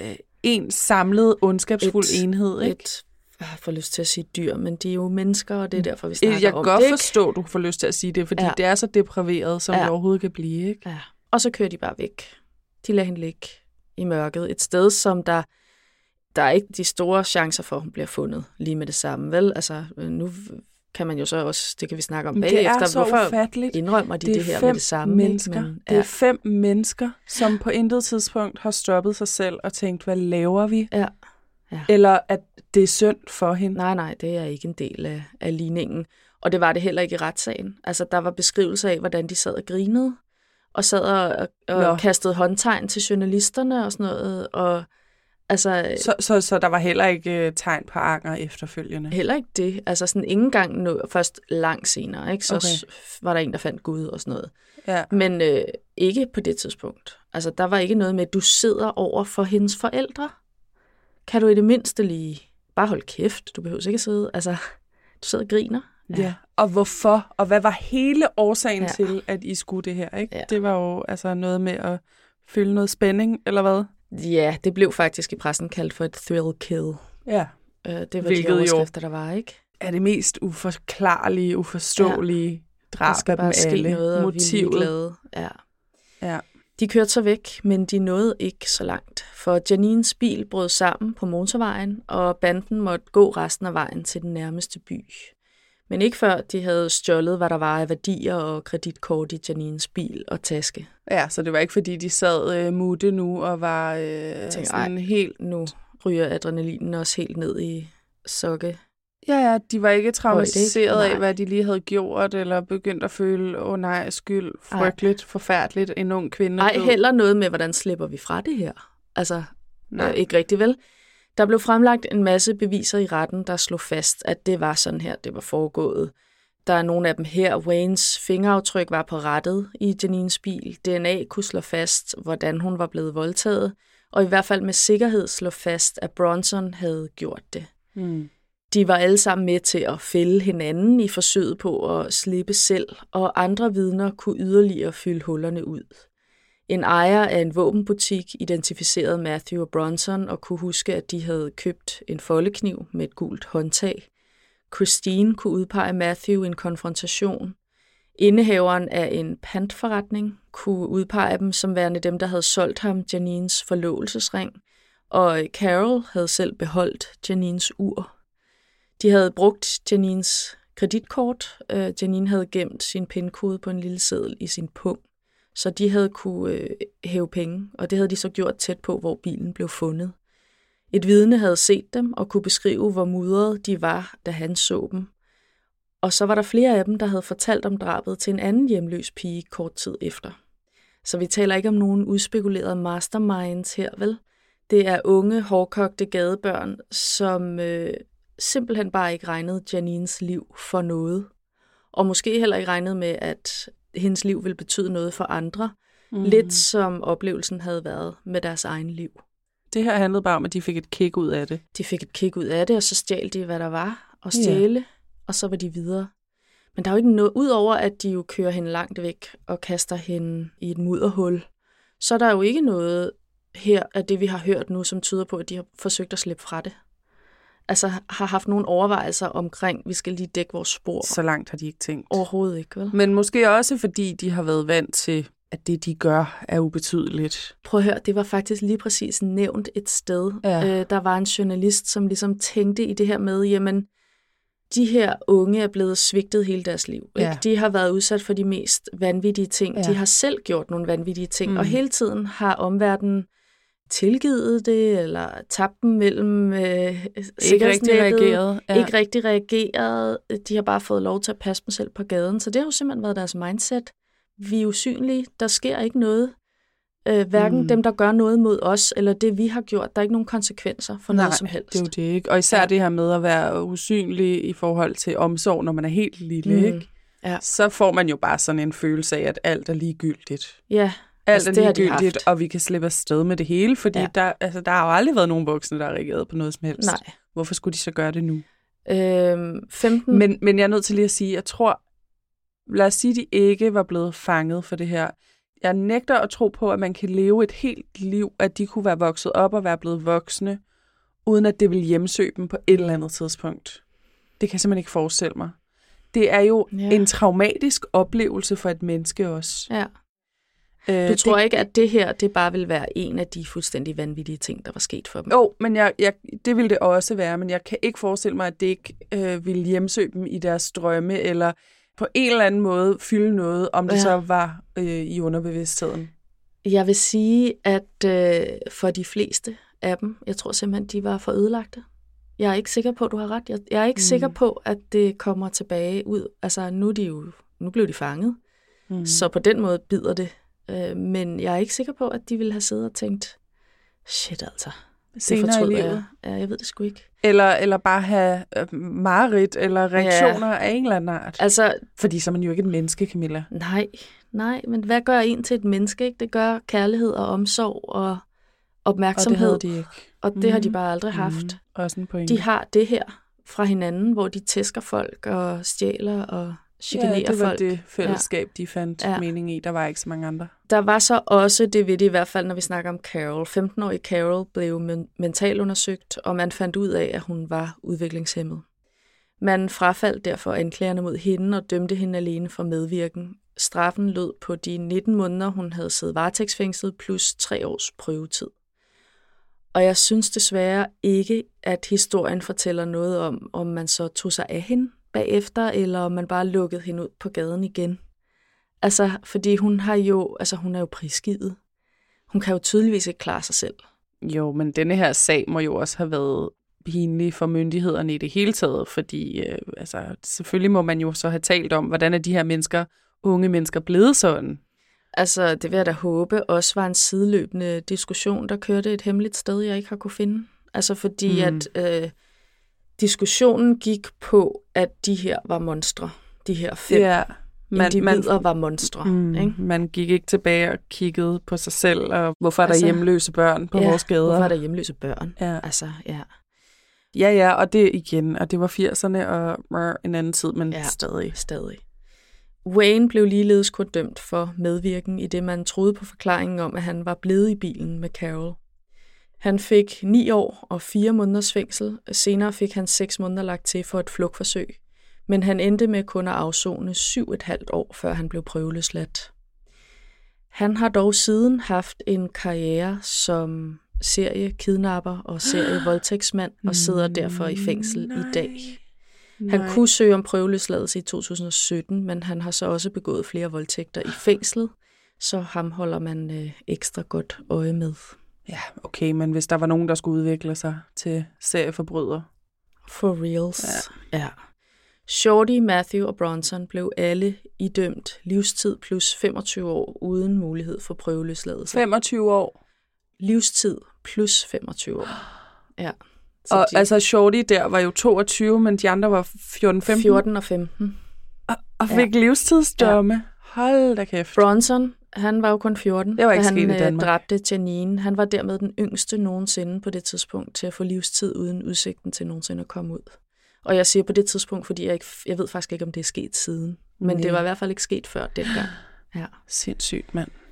Speaker 3: en samlet, ondskabsfuld enhed, ikke?
Speaker 2: Jeg får lyst til at sige dyr, men de er jo mennesker, og det er derfor, vi snakker om det.
Speaker 3: Jeg kan godt forstå, at du får lyst til at sige det, fordi det er så depraveret, som det overhovedet kan blive, ikke?
Speaker 2: Ja. Og så kører de bare væk. De lader hende ligge i mørket. Et sted, som der er ikke de store chancer for, at hun bliver fundet lige med det samme, vel? Altså, nu kan man jo så også, det kan vi snakke om bagefter, hvorfor
Speaker 3: ufatteligt.
Speaker 2: Indrømmer de det her med det samme?
Speaker 3: Mennesker. Men, det er 5 mennesker, som på intet tidspunkt har stoppet sig selv og tænkt, hvad laver vi?
Speaker 2: Ja.
Speaker 3: Eller at det er synd for hende.
Speaker 2: Nej, det er ikke en del af ligningen. Og det var det heller ikke i retssagen. Altså, der var beskrivelser af, hvordan de sad og grinede, og sad og kastede håndtegn til journalisterne og sådan noget, og altså,
Speaker 3: så der var heller ikke tegn på anger efterfølgende?
Speaker 2: Heller ikke det. Altså sådan ikke engang først langt senere, ikke? Så var der en, der fandt Gud og sådan noget.
Speaker 3: Ja.
Speaker 2: Men ikke på det tidspunkt. Altså der var ikke noget med, at du sidder over for hendes forældre. Kan du i det mindste lige bare holde kæft? Du behøver ikke sidde. Altså, du sidder og griner.
Speaker 3: Ja. Og hvorfor? Og hvad var hele årsagen til, at I skulle det her, ikke? Ja. Det var jo altså noget med at fylde noget spænding, eller hvad?
Speaker 2: Ja, det blev faktisk i pressen kaldt for et thrill kill.
Speaker 3: Ja.
Speaker 2: Det var de overskrifter, der var, ikke?
Speaker 3: Er det mest uforklarlige, uforståelige drab af dem alle.
Speaker 2: Noget,
Speaker 3: motivet.
Speaker 2: Ja. De kørte så væk, men de nåede ikke så langt. For Janines bil brød sammen på motorvejen, og banden måtte gå resten af vejen til den nærmeste by. Men ikke før de havde stjålet, hvad der var af værdier og kreditkort i Janines bil og taske.
Speaker 3: Ja, så det var ikke fordi, de sad mutte nu og var sådan helt...
Speaker 2: Nu ryger adrenalinen også helt ned i sokke.
Speaker 3: Ja, de var ikke traumatiseret af, hvad de lige havde gjort, eller begyndt at føle, nej, skyld, frygteligt, forfærdeligt, en ung kvinde.
Speaker 2: Nej, heller noget med, hvordan slipper vi fra det her. Altså, ikke rigtig vel. Der blev fremlagt en masse beviser i retten, der slog fast, at det var sådan her, det var foregået. Der er nogle af dem her. Waynes fingeraftryk var på rattet i Janines bil. DNA kunne slå fast, hvordan hun var blevet voldtaget, og i hvert fald med sikkerhed slå fast, at Bronson havde gjort det. De var alle sammen med til at fælde hinanden i forsøget på at slippe selv, og andre vidner kunne yderligere fylde hullerne ud. En ejer af en våbenbutik identificerede Matthew og Bronson og kunne huske, at de havde købt en foldekniv med et gult håndtag. Christine kunne udpege Matthew i en konfrontation. Indehaveren af en pantforretning kunne udpege dem som værende dem, der havde solgt ham Janines forlovelsesring, og Carol havde selv beholdt Janines ur. De havde brugt Janines kreditkort. Janine havde gemt sin pindkode på en lille seddel i sin pung, så de havde kunne hæve penge, og det havde de så gjort tæt på, hvor bilen blev fundet. Et vidne havde set dem og kunne beskrive, hvor mudrede de var, da han så dem. Og så var der flere af dem, der havde fortalt om drabet til en anden hjemløs pige kort tid efter. Så vi taler ikke om nogen udspekulerede masterminds her, vel? Det er unge, hårdkogte gadebørn, som simpelthen bare ikke regnede Janines liv for noget. Og måske heller ikke regnede med, at hendes liv ville betyde noget for andre. Lidt som oplevelsen havde været med deres egen liv.
Speaker 3: Det her handlede bare om, at de fik et kick ud af det.
Speaker 2: De fik et kick ud af det, og så stjal de, hvad der var, og stjæle, og så var de videre. Men der er jo ikke noget, udover at de jo kører hende langt væk og kaster hende i et mudderhul, så er der jo ikke noget her er det, vi har hørt nu, som tyder på, at de har forsøgt at slippe fra det. Altså har haft nogle overvejelser omkring, vi skal lige dække vores spor.
Speaker 3: Så langt har de ikke tænkt.
Speaker 2: Overhovedet ikke, vel?
Speaker 3: Men måske også, fordi de har været vant til, at det, de gør, er ubetydeligt.
Speaker 2: Prøv at høre, det var faktisk lige præcis nævnt et sted.
Speaker 3: Ja.
Speaker 2: Der var en journalist, som ligesom tænkte i det her med, jamen, de her unge er blevet svigtet hele deres liv. Ikke?
Speaker 3: Ja.
Speaker 2: De har været udsat for de mest vanvittige ting.
Speaker 3: Ja.
Speaker 2: De har selv gjort nogle vanvittige ting, og hele tiden har omverdenen tilgivet det, eller tabt dem mellem
Speaker 3: ikke rigtig reageret. Ja.
Speaker 2: Ikke rigtig reageret. De har bare fået lov til at passe dem selv på gaden. Så det har jo simpelthen været deres mindset. Vi er usynlige. Der sker ikke noget. Hverken dem, der gør noget mod os, eller det, vi har gjort. Der er ikke nogen konsekvenser for noget som helst.
Speaker 3: Det er jo det, ikke? Og især det her med at være usynlig i forhold til omsorg, når man er helt lille, ikke?
Speaker 2: Ja.
Speaker 3: Så får man jo bare sådan en følelse af, at alt er ligegyldigt.
Speaker 2: Ja.
Speaker 3: Alt er ligegyldigt, og vi kan slippe afsted med det hele, fordi der har jo aldrig været nogen voksne, der har reageret på noget som helst.
Speaker 2: Nej.
Speaker 3: Hvorfor skulle de så gøre det nu?
Speaker 2: 15.
Speaker 3: Men jeg er nødt til lige at sige, jeg tror, lad os sige, de ikke var blevet fanget for det her. Jeg nægter at tro på, at man kan leve et helt liv, at de kunne være vokset op og være blevet voksne, uden at det ville hjemsøge dem på et eller andet tidspunkt. Det kan jeg simpelthen ikke forestille mig. Det er jo en traumatisk oplevelse for et menneske også.
Speaker 2: Ja. Du tror ikke, at det her, det bare vil være en af de fuldstændig vanvittige ting, der var sket for dem?
Speaker 3: Jo, men det ville det også være, men jeg kan ikke forestille mig, at det ikke ville hjemsøge dem i deres drømme, eller på en eller anden måde fylde noget, om det så var i underbevidstheden.
Speaker 2: Jeg vil sige, at for de fleste af dem, jeg tror simpelthen, de var for ødelagte. Jeg er ikke sikker på, at du har ret. Jeg er ikke sikker på, at det kommer tilbage ud. Altså, nu blev de fanget, så på den måde bider det. Men jeg er ikke sikker på, at de ville have siddet og tænkt, shit altså, det fortryder jeg. Ja, jeg ved det sgu ikke.
Speaker 3: Eller bare have mareridt eller reaktioner af en eller anden art.
Speaker 2: Altså,
Speaker 3: fordi så er man jo ikke et menneske, Camilla.
Speaker 2: Nej, men hvad gør en til et menneske? Ikke? Det gør kærlighed og omsorg og opmærksomhed.
Speaker 3: Og det havde de ikke.
Speaker 2: Og det har de bare aldrig haft.
Speaker 3: Også en pointe.
Speaker 2: De har det her fra hinanden, hvor de tæsker folk og stjæler og chikanerer folk.
Speaker 3: Ja, det var det fællesskab, de fandt mening i. Der var ikke så mange andre.
Speaker 2: Der var så også, det ved det i hvert fald, når vi snakker om Carol. 15-årige Carol blev mentalundersøgt, og man fandt ud af, at hun var udviklingshæmmet. Man frafaldt derfor anklagerne mod hende og dømte hende alene for medvirken. Straffen lød på de 19 måneder, hun havde siddet varetægtsfængslet, plus 3 års prøvetid. Og jeg synes desværre ikke, at historien fortæller noget om man så tog sig af hende bagefter, eller om man bare lukkede hende ud på gaden igen. Altså, fordi hun er jo prisgivet. Hun kan jo tydeligvis ikke klare sig selv.
Speaker 3: Jo, men denne her sag må jo også have været pinlig for myndighederne i det hele taget, fordi selvfølgelig må man jo så have talt om, hvordan er de her unge mennesker blevet sådan.
Speaker 2: Altså, det vil jeg da håbe, også var en sideløbende diskussion, der kørte et hemmeligt sted, jeg ikke har kunne finde. Altså, fordi at diskussionen gik på, at de her var monstre. De her 5 individer var monstre. Ikke?
Speaker 3: Man gik ikke tilbage og kiggede på sig selv, og hvorfor er der hjemløse børn på vores gader?
Speaker 2: Hvorfor er der hjemløse børn?
Speaker 3: Ja.
Speaker 2: Altså, ja.
Speaker 3: Ja, og det igen, og det var 80'erne og en anden tid, men
Speaker 2: stadig. Wayne blev ligeledes kun dømt for medvirken i det, man troede på forklaringen om, at han var blevet i bilen med Carol. Han fik 9 år og 4 måneders fængsel. Senere fik han 6 måneder lagt til for et flugtforsøg. Men han endte med kun at afsone 7,5 år, før han blev prøveløsladt. Han har dog siden haft en karriere som seriekidnapper og serievoldtægtsmand og sidder derfor i fængsel i dag. Han kunne søge om prøveløsladelse i 2017, men han har så også begået flere voldtægter i fængslet, så ham holder man ekstra godt øje med.
Speaker 3: Ja, okay, men hvis der var nogen, der skulle udvikle sig til serieforbryder.
Speaker 2: For reals. Ja. Shorty, Matthew og Bronson blev alle idømt livstid plus 25 år uden mulighed for prøveløsladelse.
Speaker 3: 25 år?
Speaker 2: Livstid plus 25 år. Ja.
Speaker 3: Og altså Shorty der var jo 22, men de andre var 14-15?
Speaker 2: 14 og 15.
Speaker 3: Og fik livstidsdomme? Ja. Hold da kæft.
Speaker 2: Bronson, han var jo kun 14,
Speaker 3: det var ikke
Speaker 2: da han dræbte Janine. Han var dermed den yngste nogensinde på det tidspunkt til at få livstid uden udsigten til nogensinde at komme ud. Og jeg siger på det tidspunkt, fordi jeg ved faktisk ikke, om det er sket siden. Men det var i hvert fald ikke sket før dengang. Ja.
Speaker 3: Sindssygt, mand.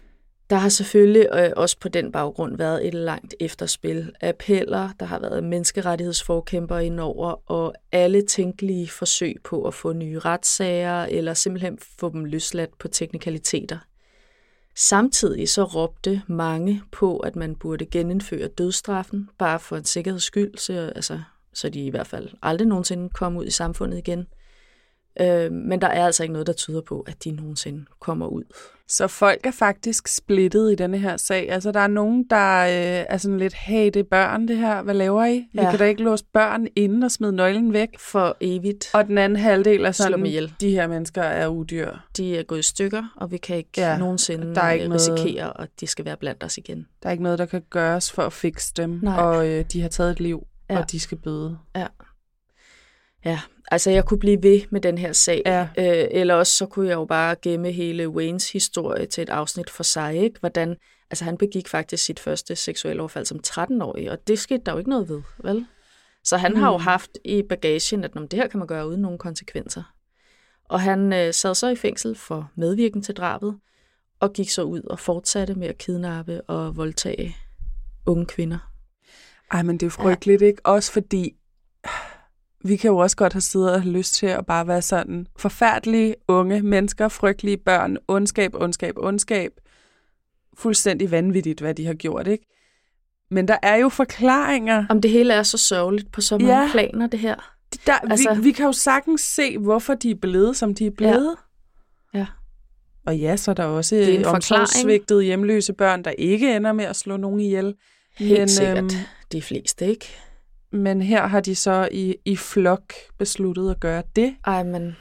Speaker 2: Der har selvfølgelig også på den baggrund været et langt efterspil. Appeller, der har været menneskerettighedsforkæmper indover, og alle tænkelige forsøg på at få nye retssager, eller simpelthen få dem løsladt på teknikaliteter. Samtidig så råbte mange på, at man burde genindføre dødsstraffen, bare for en sikkerheds skyld, så de i hvert fald aldrig nogensinde kom ud i samfundet igen. Men der er altså ikke noget, der tyder på, at de nogensinde kommer ud.
Speaker 3: Så folk er faktisk splittet i denne her sag. Altså, der er nogen, der er sådan lidt, hey, det er børn, det her. Hvad laver I? Vi kan da ikke låse børn inde og smide nøglen væk.
Speaker 2: For evigt.
Speaker 3: Og den anden halvdel er sådan, de her mennesker er udyr.
Speaker 2: De er gået i stykker, og vi kan ikke nogensinde risikere, at de skal være blandt os igen.
Speaker 3: Der er ikke noget, der kan gøres for at fikse dem. Nej. Og de har taget et liv, og de skal bøde.
Speaker 2: Ja, altså jeg kunne blive ved med den her sag, eller også så kunne jeg jo bare gemme hele Waynes historie til et afsnit for sig, ikke? Hvordan, altså han begik faktisk sit første seksuelle overfald som 13-årig, og det skete der jo ikke noget ved, vel? Så han har jo haft i bagagen, at det her kan man gøre uden nogen konsekvenser. Og han sad så i fængsel for medvirken til drabet, og gik så ud og fortsatte med at kidnappe og voldtage unge kvinder.
Speaker 3: Ej, men det er frygteligt, ikke? Også fordi vi kan jo også godt have siddet og have lyst til at bare være sådan forfærdelige unge mennesker, frygtelige børn, ondskab. Fuldstændig vanvittigt, hvad de har gjort, ikke? Men der er jo forklaringer.
Speaker 2: Om det hele er så sørgeligt på så mange planer, det her.
Speaker 3: Vi kan jo sagtens se, hvorfor de er blevet, som de er blevet.
Speaker 2: Ja.
Speaker 3: Og ja, så er der også omsorgssvigtede hjemløse børn, der ikke ender med at slå nogen ihjel.
Speaker 2: Helt sikkert. De fleste, ikke?
Speaker 3: Men her har de så i flok besluttet at gøre det.
Speaker 2: Ej, men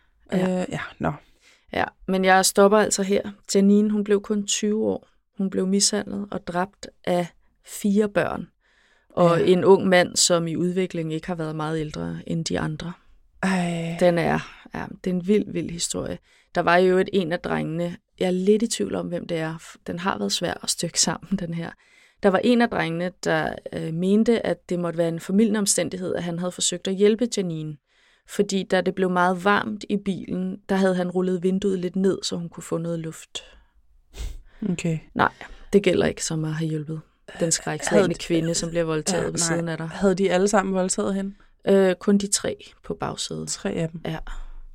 Speaker 3: Ja,
Speaker 2: men jeg stopper altså her. Janine, hun blev kun 20 år. Hun blev mishandlet og dræbt af 4 børn. Og en ung mand, som i udvikling ikke har været meget ældre end de andre. Det er en vild historie. Der var jo en af drengene, jeg er lidt i tvivl om, hvem det er. Den har været svær at stykke sammen, den her. Der var en af drengene, der mente, at det måtte være en formildende omstændighed, at han havde forsøgt at hjælpe Janine. Fordi da det blev meget varmt i bilen, der havde han rullet vinduet lidt ned, så hun kunne få noget luft.
Speaker 3: Okay.
Speaker 2: Nej, det gælder ikke som at have hjulpet den skrækslagne kvinde, som bliver voldtaget ved siden af dig.
Speaker 3: Havde de alle sammen voldtaget hende?
Speaker 2: Kun de 3 på bagsædet.
Speaker 3: 3 af dem?
Speaker 2: Ja.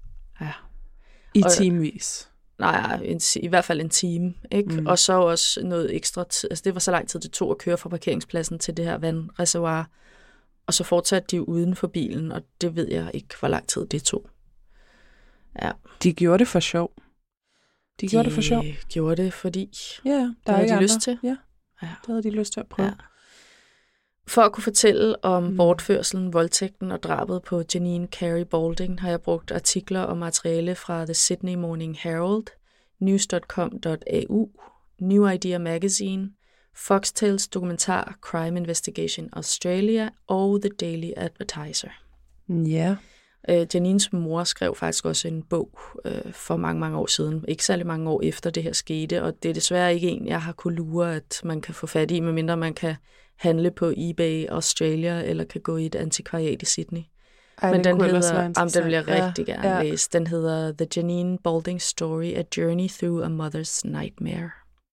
Speaker 3: I timevis?
Speaker 2: Nej, i hvert fald en time, ikke? Og så også noget ekstra tid. Altså det var så lang tid, det tog at køre fra parkeringspladsen til det her vandreservoir. Og så fortsatte de uden for bilen, og det ved jeg ikke, hvor lang tid det tog. Ja.
Speaker 3: De gjorde det for sjov. De gjorde det,
Speaker 2: fordi
Speaker 3: der
Speaker 2: havde de lyst til.
Speaker 3: Ja, det havde de lyst til at prøve. Ja.
Speaker 2: For at kunne fortælle om bortførselen, voldtægten og drabet på Janine Carey Balding, har jeg brugt artikler og materiale fra The Sydney Morning Herald, news.com.au, New Idea Magazine, Foxtales dokumentar Crime Investigation Australia og The Daily Advertiser.
Speaker 3: Ja.
Speaker 2: Janines mor skrev faktisk også en bog for mange år siden. Ikke særlig mange år efter det her skete, og det er desværre ikke en, jeg har kunnet lure, at man kan få fat i, medmindre man kan handle på eBay Australia, eller kan gå i et antikvariat i Sydney. Men den hedder, den vil jeg rigtig gerne læse. Den hedder The Janine Balding Story, A Journey Through a Mother's Nightmare.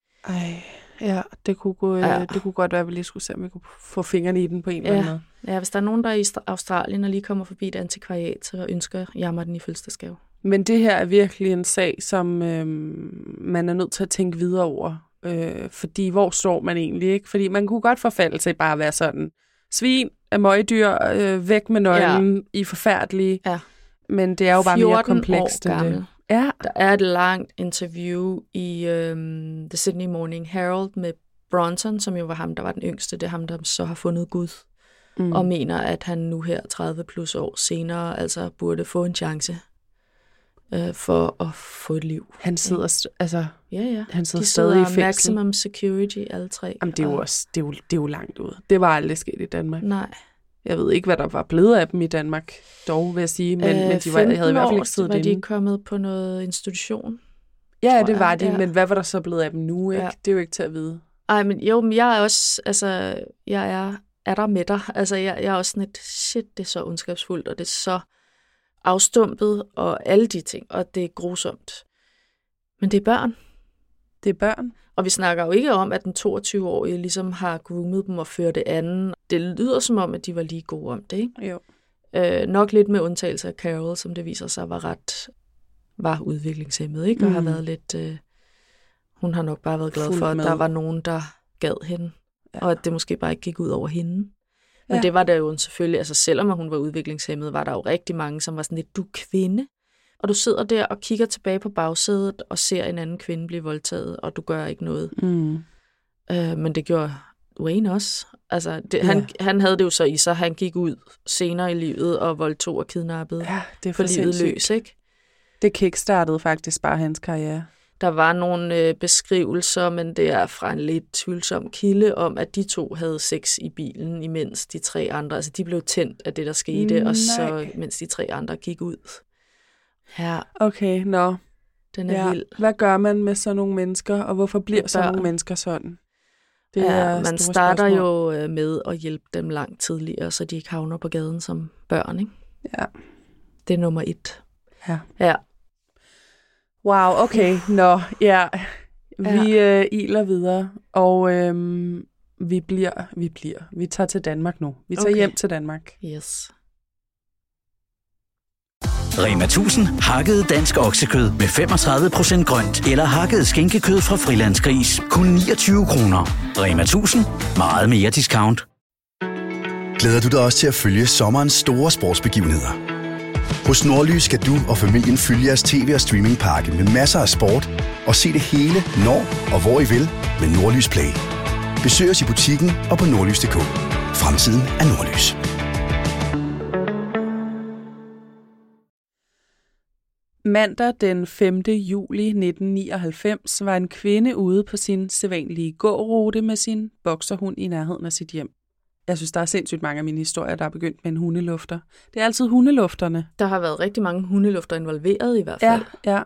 Speaker 3: Ja, det kunne godt være, at vi lige skulle se, om vi kunne få fingrene i den på en eller anden måde.
Speaker 2: Ja, hvis der er nogen, der er i Australien og lige kommer forbi et antikvariat, så ønsker jeg mig den i fødselsdagsgave.
Speaker 3: Men det her er virkelig en sag, som man er nødt til at tænke videre over. Fordi hvor står man egentlig, ikke? Fordi man kunne godt forfalde til bare at være sådan, svin af møgdyr, væk med nøglen, i forfærdelige. Ja. Men det er jo bare mere komplekst end det.
Speaker 2: Ja. Der er et langt interview i The Sydney Morning Herald med Bronson, som jo var ham, der var den yngste. Det er ham, der så har fundet Gud. Og mener, at han nu her 30 plus år senere altså burde få en chance for at få et liv.
Speaker 3: Han sidder han sidder
Speaker 2: de
Speaker 3: stadig i fængsel.
Speaker 2: Maximum security, alle 3.
Speaker 3: Jamen, det er jo også det er jo langt ud. Det var aldrig sket i Danmark.
Speaker 2: Nej.
Speaker 3: Jeg ved ikke, hvad der var blevet af dem i Danmark, dog vil jeg sige, men de havde i hvert fald ikke siddet inde.
Speaker 2: Var de kommet på noget institution?
Speaker 3: Ja, det var de, men hvad var der så blevet af dem nu? Ikke? Ja. Det er jo ikke til at vide.
Speaker 2: Ej, men jeg er også, jeg er der med dig. Altså, jeg er også sådan et, shit, det er så ondskabsfuldt, og det er så afstumpet, og alle de ting, og det er grusomt. Men det er børn.
Speaker 3: Det er børn.
Speaker 2: Og vi snakker jo ikke om, at den 22-årige ligesom har groomet dem og ført det anden. Det lyder som om, at de var lige gode om det, ikke?
Speaker 3: Jo.
Speaker 2: Nok lidt med undtagelse af Carol, som det viser sig var udviklingshæmmet, ikke? Og har været lidt... hun har nok bare været glad for, at der var nogen, der gad hende. Ja. Og at det måske bare ikke gik ud over hende. Men det var der jo selvfølgelig, altså selvom hun var udviklingshæmmet, var der jo rigtig mange, som var sådan lidt, du er kvinde, og du sidder der og kigger tilbage på bagsædet og ser en anden kvinde blive voldtaget, og du gør ikke noget. Men det gjorde Wayne også. Altså, han havde det jo så i sig. Han gik ud senere i livet og voldtog og kidnappede for livet løs, ikke?
Speaker 3: Det kickstartede faktisk bare hans karriere.
Speaker 2: Der var nogle beskrivelser, men det er fra en lidt tvivlsom kilde, om at de to havde sex i bilen, imens de 3 andre, altså de blev tændt af det, der skete, og så mens de 3 andre gik ud. Ja.
Speaker 3: Okay,
Speaker 2: Den er vild.
Speaker 3: Hvad gør man med sådan nogle mennesker, og hvorfor bliver sådan nogle mennesker sådan?
Speaker 2: Det man starter jo med at hjælpe dem langt tidligere, så de ikke havner på gaden som børn, ikke?
Speaker 3: Ja.
Speaker 2: Det er nummer 1.
Speaker 3: Ja. Wow, okay. Vi iler videre, og vi tager til Danmark nu. Vi tager hjem til Danmark.
Speaker 2: Yes.
Speaker 4: Rema 1000 hakket dansk oksekød med 35% grønt, eller hakket skinkekød fra Frilandsgris. Kun 29 kroner. Rema 1000. Meget mere discount.
Speaker 5: Glæder du dig også til at følge sommerens store sportsbegivenheder? Hos Nordlys skal du og familien følge jeres tv- og streamingpakke med masser af sport og se det hele, når og hvor I vil med Nordlys Play. Besøg os i butikken og på nordlys.dk. Fremtiden er Nordlys.
Speaker 3: Mandag den 5. juli 1999 var en kvinde ude på sin sædvanlige gårute med sin bokserhund i nærheden af sit hjem. Jeg synes, der er sindssygt mange af mine historier, der er begyndt med en hundelufter. Det er altid hundelufterne.
Speaker 2: Der har været rigtig mange hundelufter involveret i hvert fald.
Speaker 3: Ja.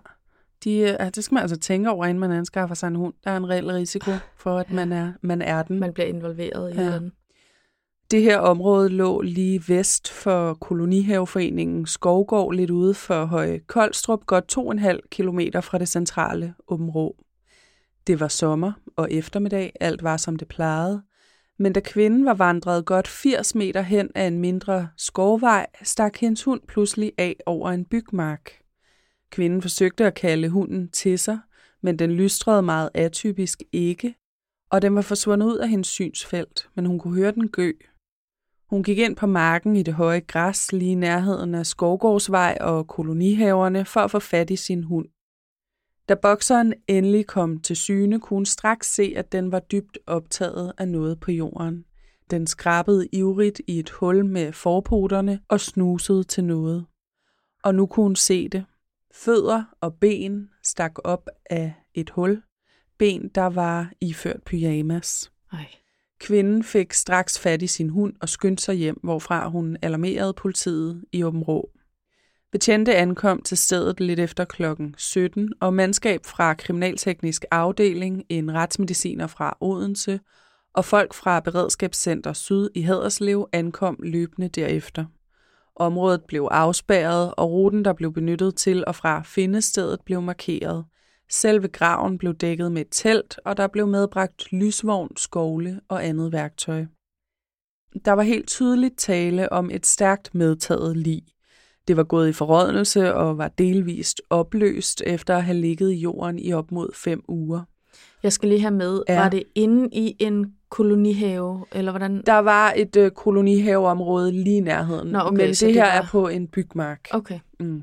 Speaker 3: Det skal man altså tænke over, inden man anskaffer sig en hund. Der er en reel risiko for, at man er den.
Speaker 2: Man bliver involveret i den.
Speaker 3: Det her område lå lige vest for Kolonihaveforeningen Skovgård, lidt ude for Høje Kolstrup, godt 2,5 kilometer fra det centrale Aabenraa. Det var sommer og eftermiddag, alt var som det plejede. Men da kvinden var vandret godt 80 meter hen af en mindre skovvej, stak hendes hund pludselig af over en bygmark. Kvinden forsøgte at kalde hunden til sig, men den lystrede meget atypisk ikke, og den var forsvundet ud af hendes synsfelt, men hun kunne høre den gø. Hun gik ind på marken i det høje græs lige i nærheden af Skovgårdsvej og kolonihaverne for at få fat i sin hund. Da bokseren endelig kom til syne, kunne hun straks se, at den var dybt optaget af noget på jorden. Den skrabede ivrigt i et hul med forpoterne og snusede til noget. Og nu kunne hun se det. Fødder og ben stak op af et hul. Ben, der var iført pyjamas. Kvinden fik straks fat i sin hund og skyndte sig hjem, hvorfra hun alarmerede politiet i Aabenraa. Betjente ankom til stedet lidt efter klokken 17, og mandskab fra Kriminalteknisk Afdeling, en retsmediciner fra Odense og folk fra Beredskabscenter Syd i Haderslev ankom løbende derefter. Området blev afspærret, og ruten, der blev benyttet til og fra findestedet, blev markeret. Selve graven blev dækket med et telt, og der blev medbragt lysvogn, skovle og andet værktøj. Der var helt tydeligt tale om et stærkt medtaget lig. Det var gået i forrådnelse og var delvist opløst efter at have ligget i jorden i op mod 5 uger.
Speaker 2: Jeg skal lige have med, var det inde i en kolonihave, eller hvordan?
Speaker 3: Der var et kolonihaveområde lige i nærheden, men det her er på en bygmark.
Speaker 2: Okay.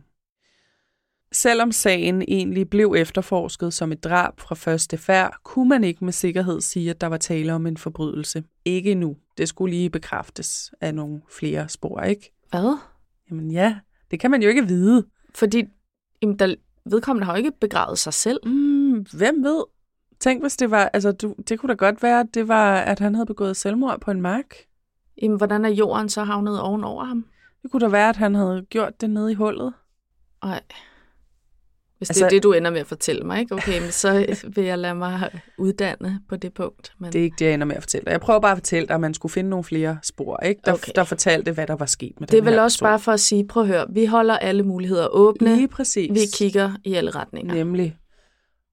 Speaker 3: Selvom sagen egentlig blev efterforsket som et drab fra første færd, kunne man ikke med sikkerhed sige, at der var tale om en forbrydelse. Ikke nu. Det skulle lige bekræftes af nogle flere spor, ikke?
Speaker 2: Hvad?
Speaker 3: Jamen ja, det kan man jo ikke vide.
Speaker 2: Fordi vedkommende har jo ikke begravet sig selv.
Speaker 3: Hvem ved? Tænk, hvis det var, altså det kunne da godt være, at det var, at han havde begået selvmord på en mark.
Speaker 2: Jamen, hvordan er jorden så havnet ovenover ham?
Speaker 3: Det kunne da være, at han havde gjort det nede i hullet.
Speaker 2: Nej. Hvis det er det, du ender med at fortælle mig, ikke? Okay, men så vil jeg lade mig uddanne på det punkt. Men...
Speaker 3: Det er ikke det, jeg ender med at fortælle dig. Jeg prøver bare at fortælle dig, at man skulle finde nogle flere spor, ikke? Der fortalte, hvad der var sket med den her.
Speaker 2: Det er vel også bare for at sige, prøv at høre, vi holder alle muligheder åbne.
Speaker 3: Lige præcis.
Speaker 2: Vi kigger i alle retninger.
Speaker 3: Nemlig.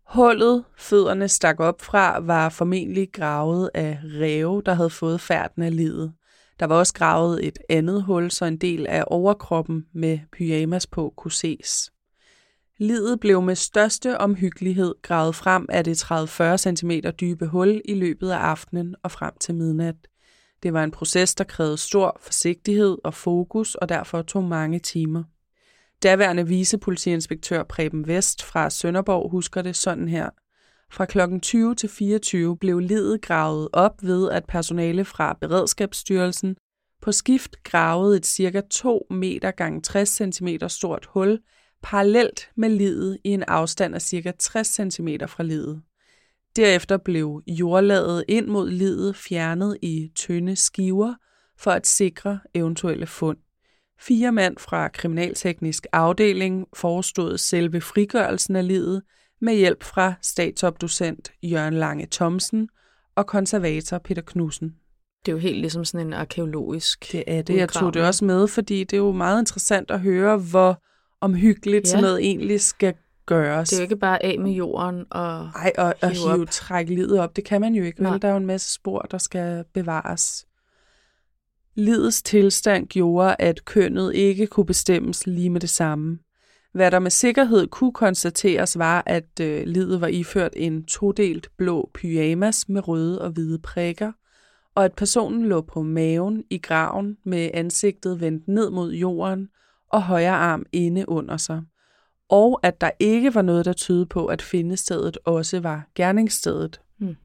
Speaker 3: Hullet, fødderne stak op fra, var formentlig gravet af ræve, der havde fået færden af liget. Der var også gravet et andet hul, så en del af overkroppen med pyjamas på kunne ses. Liget blev med største omhyggelighed gravet frem af det 30-40 cm dybe hul i løbet af aftenen og frem til midnat. Det var en proces, der krævede stor forsigtighed og fokus, og derfor tog mange timer. Daværende vicepolitiinspektør Preben Vest fra Sønderborg husker det sådan her. Fra kl. 20 til 24 blev liget gravet op ved, at personale fra Beredskabsstyrelsen på skift gravede et ca. 2 meter x 60 cm stort hul parallelt med liget i en afstand af ca. 60 cm fra liget. Derefter blev jordlaget ind mod liget fjernet i tynde skiver for at sikre eventuelle fund. 4 mand fra kriminalteknisk afdeling forestod selve frigørelsen af liget med hjælp fra stabsopdocent Jørgen Lange Thomsen og konservator Peter Knudsen.
Speaker 2: Det er jo helt ligesom sådan en arkæologisk
Speaker 3: Det er det. Jeg tog det også med, fordi det er jo meget interessant at høre, hvor omhyggeligt sådan noget egentlig skal gøres.
Speaker 2: Det er jo ikke bare af med jorden og
Speaker 3: trække liget op. Det kan man jo ikke. Vel? Der er jo en masse spor, der skal bevares. Lidets tilstand gjorde, at kønnet ikke kunne bestemmes lige med det samme. Hvad der med sikkerhed kunne konstateres var, at liget var iført en todelt blå pyjamas med røde og hvide prikker, og at personen lå på maven i graven med ansigtet vendt ned mod jorden og højre arm inde under sig, og at der ikke var noget, der tydede på, at findestedet også var gerningsstedet.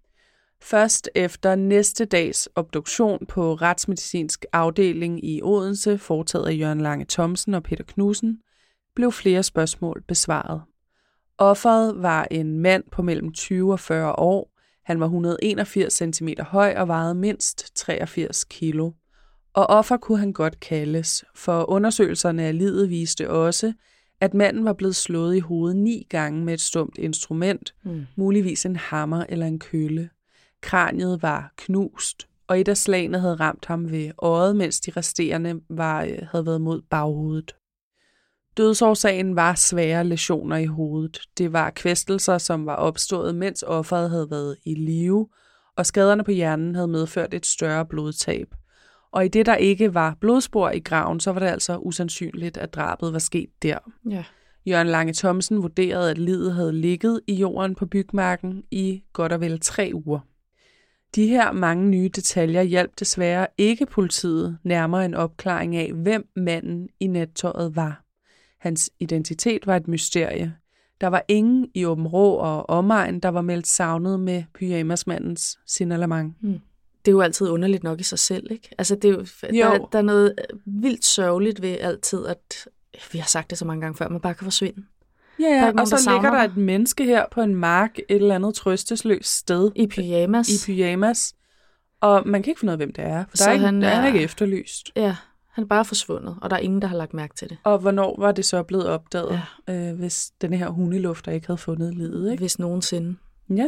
Speaker 3: Først efter næste dags obduktion på retsmedicinsk afdeling i Odense, foretaget af Jørgen Lange Thomsen og Peter Knudsen, blev flere spørgsmål besvaret. Offeret var en mand på mellem 20 og 40 år. Han var 181 cm høj og vejede mindst 83 kilo. Og offer kunne han godt kaldes, for undersøgelserne af liget viste også, at manden var blevet slået i hovedet 9 gange med et stumt instrument, muligvis en hammer eller en kølle. Kraniet var knust, og et af slagene havde ramt ham ved øjet, mens de resterende havde været mod baghovedet. Dødsårsagen var svære læsioner i hovedet. Det var kvæstelser, som var opstået, mens offeret havde været i live, og skaderne på hjernen havde medført et større blodtab. Og i det, der ikke var blodspor i graven, så var det altså usandsynligt, at drabet var sket der.
Speaker 2: Ja.
Speaker 3: Jørgen Lange Thomsen vurderede, at liget havde ligget i jorden på bygmarken i godt og vel 3 uger. De her mange nye detaljer hjalp desværre ikke politiet nærmere en opklaring af, hvem manden i nattøjet var. Hans identitet var et mysterie. Der var ingen i Aabenraa og omegn, der var meldt savnet med pyjamasmandens signalement.
Speaker 2: Det er jo altid underligt nok i sig selv, ikke? Altså, det er jo. Der er noget vildt sørgeligt ved altid, at vi har sagt det så mange gange før, man bare kan forsvinde.
Speaker 3: Ja, og så ligger der et menneske her på en mark, et eller andet trøstesløst sted.
Speaker 2: I pyjamas.
Speaker 3: Og man kan ikke finde ud af, hvem det er, for der er ikke efterlyst.
Speaker 2: Ja, han er bare forsvundet, og der er ingen, der har lagt mærke til det.
Speaker 3: Og hvornår var det så blevet opdaget, hvis den her hundelufter ikke havde fundet liget, ikke?
Speaker 2: Hvis nogensinde.
Speaker 3: Ja.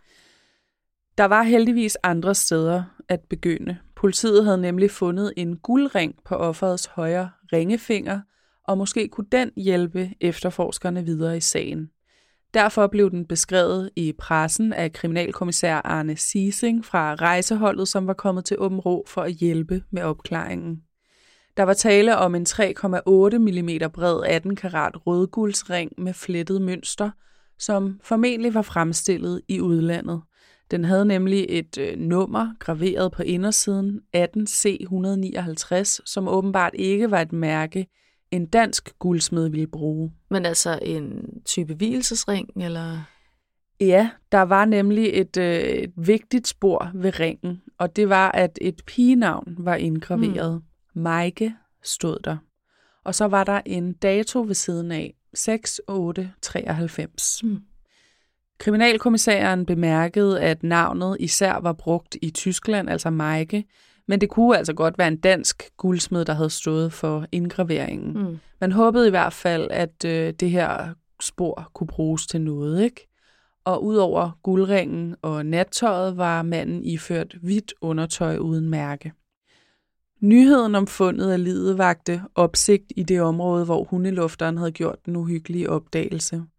Speaker 3: Der var heldigvis andre steder at begynde. Politiet havde nemlig fundet en guldring på offerets højre ringefinger, og måske kunne den hjælpe efterforskerne videre i sagen. Derfor blev den beskrevet i pressen af kriminalkommissær Arne Sising fra rejseholdet, som var kommet til Aabenraa for at hjælpe med opklaringen. Der var tale om en 3,8 mm bred 18 karat rødguldsring med flettet mønster, som formentlig var fremstillet i udlandet. Den havde nemlig et nummer graveret på indersiden, 18C159, som åbenbart ikke var et mærke, en dansk guldsmed ville bruge.
Speaker 2: Men altså en type vielsesring, eller?
Speaker 3: Ja, der var nemlig et vigtigt spor ved ringen, og det var, at et pigenavn var indgraveret. Maike stod der. Og så var der en dato ved siden af, 6/8/93. Kriminalkommissæren bemærkede, at navnet især var brugt i Tyskland, altså Maike, men det kunne altså godt være en dansk guldsmed, der havde stået for indgraveringen. Man håbede i hvert fald, at det her spor kunne bruges til noget, ikke? Og udover guldringen og nattøjet var manden iført hvidt undertøj uden mærke. Nyheden om fundet af liget vakte opsigt i det område, hvor hundelufteren havde gjort den uhyggelige opdagelse.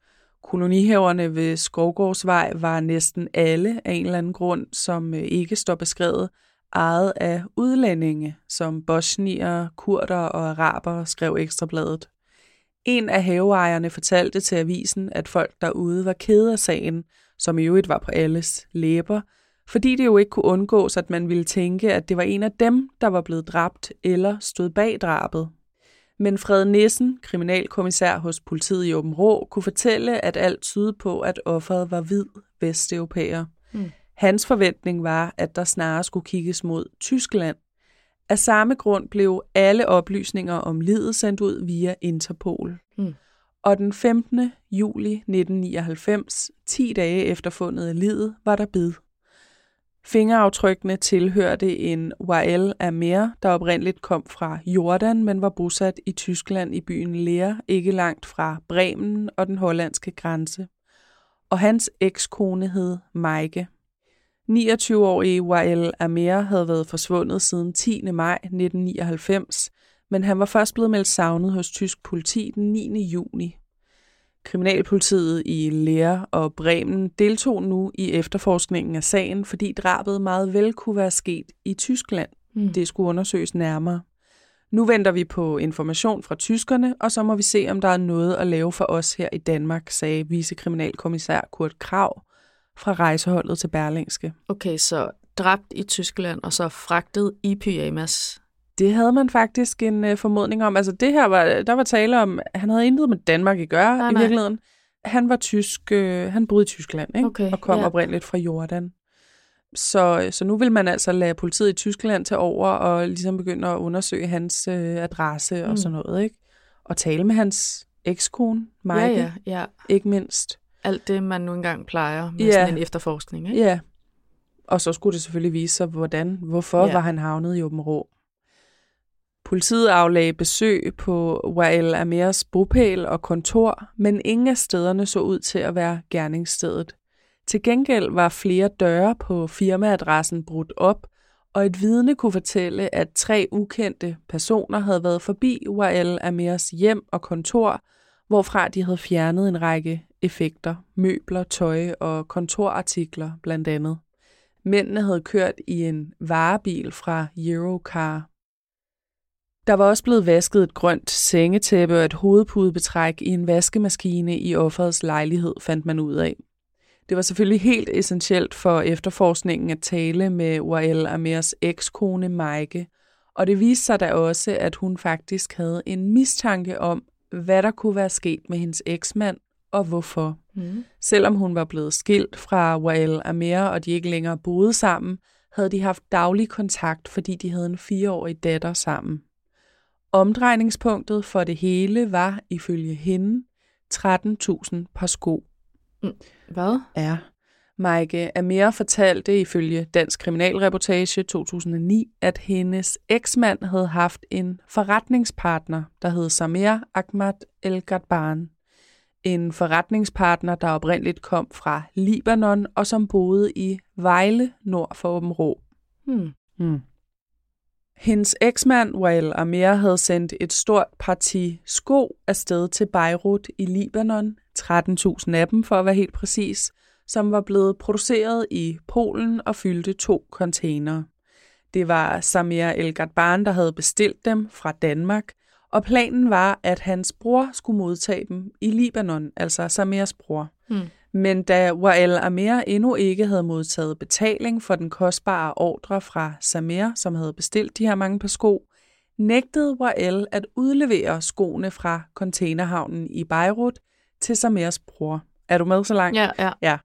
Speaker 3: Kolonihaverne ved Skovgårdsvej var næsten alle af en eller anden grund, som ikke står beskrevet, ejet af udlændinge, som bosnier, kurder og araber, skrev Ekstrabladet. En af haveejerne fortalte til avisen, at folk derude var kede af sagen, som i øvrigt var på alles læber, fordi det jo ikke kunne undgås, at man ville tænke, at det var en af dem, der var blevet dræbt eller stod bag drabet. Men Fred Nissen, kriminalkommissær hos politiet i Aabenraa, kunne fortælle, at alt tydede på, at offeret var hvid vesteuropæer. Hans forventning var, at der snarere skulle kigges mod Tyskland. Af samme grund blev alle oplysninger om liget sendt ud via Interpol. Og den 15. juli 1999, 10 dage efter fundet af liget, var der bid. Fingeraftrykkene tilhørte en Wael Amer, der oprindeligt kom fra Jordan, men var bosat i Tyskland i byen Leer, ikke langt fra Bremen og den hollandske grænse. Og hans ekskone hed Maike. 29-årige Wael Amer havde været forsvundet siden 10. maj 1999, men han var først blevet meldt savnet hos tysk politi den 9. juni. Kriminalpolitiet i Leer og Bremen deltog nu i efterforskningen af sagen, fordi drabet meget vel kunne være sket i Tyskland. Det skulle undersøges nærmere. Nu venter vi på information fra tyskerne, og så må vi se, om der er noget at lave for os her i Danmark, sagde vicekriminalkommissær Kurt Krag fra rejseholdet til Berlingske.
Speaker 2: Okay, så dræbt i Tyskland og så fragtet i pyjamas.
Speaker 3: Det havde man faktisk en formodning om. Altså det her der var tale om, han havde intet med Danmark at gøre i virkeligheden. Han var tysk, han boede i Tyskland, ikke?
Speaker 2: Okay,
Speaker 3: og kom oprindeligt fra Jordan. Så nu vil man altså lade politiet i Tyskland tage over og ligesom begynde at undersøge hans adresse og sådan noget, ikke? Og tale med hans ekskone, Maike, ikke mindst.
Speaker 2: Alt det, man nu engang plejer med sådan en efterforskning, ikke?
Speaker 3: Ja, og så skulle det selvfølgelig vise sig, hvorfor var han havnet i Aabenraa. Politiet aflagde besøg på Wael Amers bopæl og kontor, men ingen af stederne så ud til at være gerningsstedet. Til gengæld var flere døre på firmaadressen brudt op, og et vidne kunne fortælle, at 3 ukendte personer havde været forbi Wael Amers hjem og kontor, hvorfra de havde fjernet en række effekter, møbler, tøj og kontorartikler blandt andet. Mændene havde kørt i en varebil fra Eurocar. Der var også blevet vasket et grønt sengetæppe og et hovedpudebetræk i en vaskemaskine i offerets lejlighed, fandt man ud af. Det var selvfølgelig helt essentielt for efterforskningen at tale med Wael Amers ekskone Maike, og det viste sig da også, at hun faktisk havde en mistanke om, hvad der kunne være sket med hendes eksmand og hvorfor. Selvom hun var blevet skilt fra Wael Amer, og de ikke længere boede sammen, havde de haft daglig kontakt, fordi de havde en 4-årig datter sammen. Omdrejningspunktet for det hele var, ifølge hende, 13.000 par sko.
Speaker 2: Hvad?
Speaker 3: Ja. Maike Amer fortalte ifølge Dansk Kriminalreportage 2009, at hendes eksmand havde haft en forretningspartner, der hed Samer Ahmad El-Gadban. En forretningspartner, der oprindeligt kom fra Libanon og som boede i Vejle nord for Aabenraa. Hendes eksmand, Wael Amer, havde sendt et stort parti sko afsted til Beirut i Libanon, 13.000 af dem for at være helt præcis, som var blevet produceret i Polen og fyldte 2 containere. Det var Samer El-Gadban, der havde bestilt dem fra Danmark, og planen var, at hans bror skulle modtage dem i Libanon, altså Samers bror. Men da Wael Amer endnu ikke havde modtaget betaling for den kostbare ordre fra Samer, som havde bestilt de her mange par sko, nægtede Wael at udlevere skoene fra containerhavnen i Beirut til Samers bror. Er du med så langt?
Speaker 2: Ja.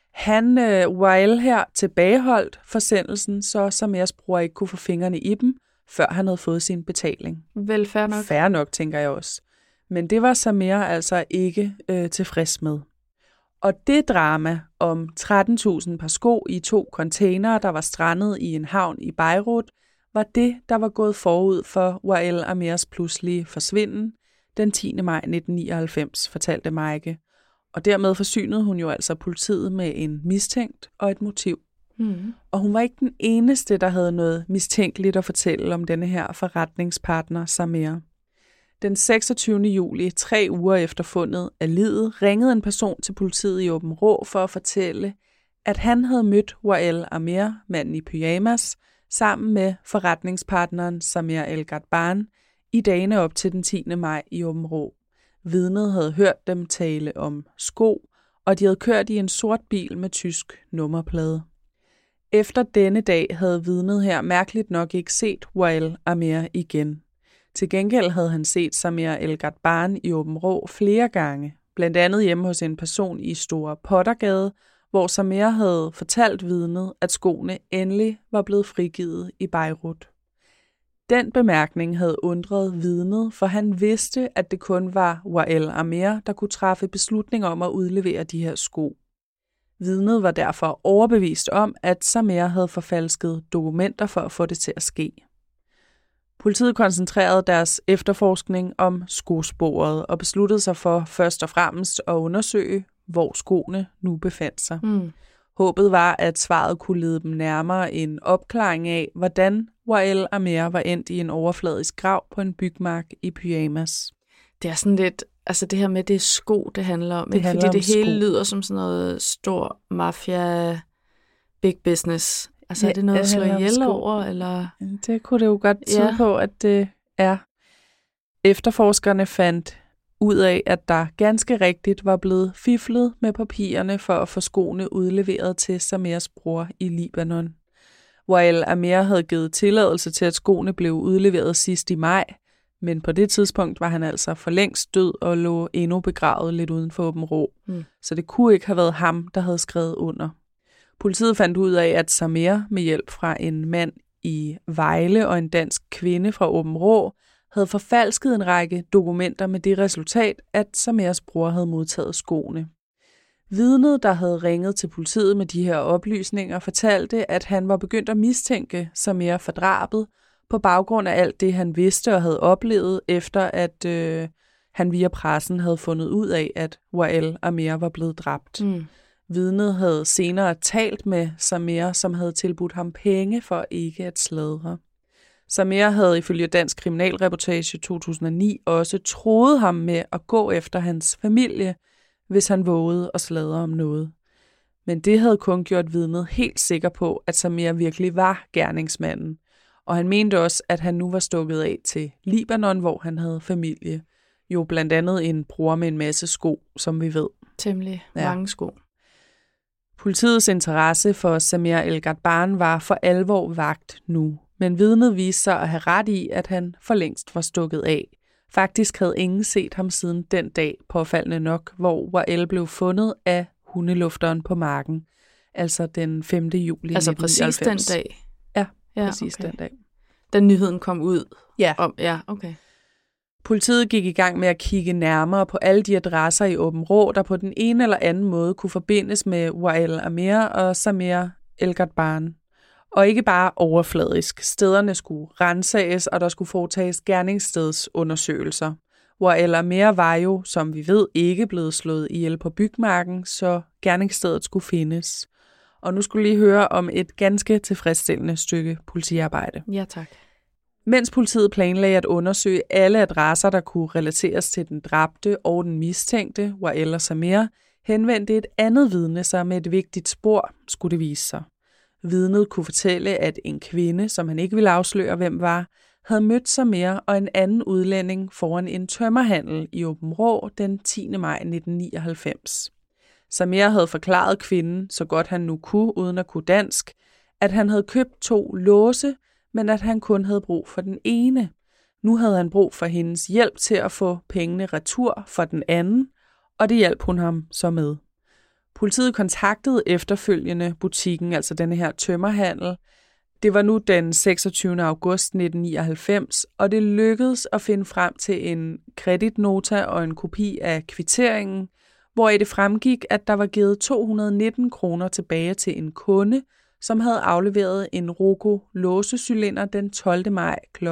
Speaker 3: Wael her tilbageholdt forsendelsen, så Samers bror ikke kunne få fingrene i dem, før han havde fået sin betaling.
Speaker 2: Vel, fair nok.
Speaker 3: Fair nok, tænker jeg også. Men det var Samer altså ikke tilfreds med. Og det drama om 13.000 par sko i 2 containere, der var strandet i en havn i Beirut, var det, der var gået forud for Wael Amers pludselige forsvinden den 10. maj 1999, fortalte Maike. Og dermed forsynede hun jo altså politiet med en mistænkt og et motiv. Og hun var ikke den eneste, der havde noget mistænkeligt at fortælle om denne her forretningspartner, Samer. Den 26. juli, 3 uger efter fundet af liget, ringede en person til politiet i Åben Rå for at fortælle, at han havde mødt Wael Amer, manden i pyjamas, sammen med forretningspartneren Samir El Gadban i dagene op til den 10. maj i Åben Rå. Vidnet havde hørt dem tale om sko, og de havde kørt i en sort bil med tysk nummerplade. Efter denne dag havde vidnet her mærkeligt nok ikke set Wael Amer igen. Til gengæld havde han set Samir El Gadban i Åben Rå flere gange, blandt andet hjemme hos en person i Store Pottergade, hvor Samir havde fortalt vidnet, at skoene endelig var blevet frigivet i Beirut. Den bemærkning havde undret vidnet, for han vidste, at det kun var Wael Amer, der kunne træffe beslutning om at udlevere de her sko. Vidnet var derfor overbevist om, at Samir havde forfalsket dokumenter for at få det til at ske. Politiet koncentrerede deres efterforskning om skosporet og besluttede sig for først og fremmest at undersøge, hvor skoene nu befandt sig. Håbet var, at svaret kunne lede dem nærmere en opklaring af, hvordan Wael Amer var endt i en overfladisk grav på en bygmark i pyjamas.
Speaker 2: Det er sådan lidt, altså det her med det sko, det handler om.
Speaker 3: Det handler
Speaker 2: fordi
Speaker 3: om
Speaker 2: det hele
Speaker 3: sko.
Speaker 2: lyder som sådan noget stor mafia, big business. Altså er det noget at slå ihjel over? Eller?
Speaker 3: Det kunne det jo godt tyde på, at det er. Efterforskerne fandt ud af, at der ganske rigtigt var blevet fiflet med papirerne for at få skoene udleveret til Samirs bror i Libanon. Wael Amer havde givet tilladelse til, at skoene blev udleveret sidst i maj, men på det tidspunkt var han altså for længst død og lå endnu begravet lidt uden for Åben Rå. Så det kunne ikke have været ham, der havde skrevet under. Politiet fandt ud af, at Samir med hjælp fra en mand i Vejle og en dansk kvinde fra Åben Rå havde forfalsket en række dokumenter med det resultat, at Samirs bror havde modtaget skoene. Vidnet, der havde ringet til politiet med de her oplysninger, fortalte, at han var begyndt at mistænke Samir for drabet på baggrund af alt det, han vidste og havde oplevet, efter at han via pressen havde fundet ud af, at Wael Amer var blevet dræbt. Vidnet havde senere talt med Samir, som havde tilbudt ham penge for ikke at sladre. Samir havde ifølge Dansk Kriminalreportage 2009 også troet ham med at gå efter hans familie, hvis han vågede at sladre om noget. Men det havde kun gjort vidnet helt sikker på, at Samir virkelig var gerningsmanden. Og han mente også, at han nu var stukket af til Libanon, hvor han havde familie. Jo blandt andet en bror med en masse sko, som vi ved.
Speaker 2: Temmelig mange sko.
Speaker 3: Politiets interesse for Samir El Gadban var for alvor vakt nu. Men vidnet viste sig at have ret i, at han for længst var stukket af. Faktisk havde ingen set ham siden den dag, påfaldende nok, hvor Wael blev fundet af hundelufteren på marken. Altså den 5. juli 1999.
Speaker 2: Altså præcis den dag?
Speaker 3: Ja, præcis den dag.
Speaker 2: Da nyheden kom ud?
Speaker 3: Ja.
Speaker 2: Okay.
Speaker 3: Politiet gik i gang med at kigge nærmere på alle de adresser i Åben Rå, der på den ene eller anden måde kunne forbindes med Wael Amer og Samir El Gadban. Og ikke bare overfladisk. Stederne skulle rensages, og der skulle foretages gerningsstedsundersøgelser. Wael Amer var jo, som vi ved, ikke blevet slået ihjel på bygmarken, så gerningsstedet skulle findes. Og nu skulle I høre om et ganske tilfredsstillende stykke politiarbejde.
Speaker 2: Ja, tak.
Speaker 3: Mens politiet planlagde at undersøge alle adresser, der kunne relateres til den dræbte og den mistænkte, Wael og Samir, henvendte et andet vidne sig med et vigtigt spor, skulle det vise sig. Vidnet kunne fortælle, at en kvinde, som han ikke ville afsløre, hvem var, havde mødt Samir og en anden udlænding foran en tømmerhandel i Åben Rå den 10. maj 1999. Samir havde forklaret kvinden, så godt han nu kunne, uden at kunne dansk, at han havde købt 2 låse, men at han kun havde brug for den ene. Nu havde han brug for hendes hjælp til at få pengene retur for den anden, og det hjalp hun ham så med. Politiet kontaktede efterfølgende butikken, altså denne her tømmerhandel. Det var nu den 26. august 1999, og det lykkedes at finde frem til en kreditnota og en kopi af kvitteringen, hvor det fremgik, at der var givet 219 kroner tilbage til en kunde, som havde afleveret en Roco låsecylinder den 12. maj kl.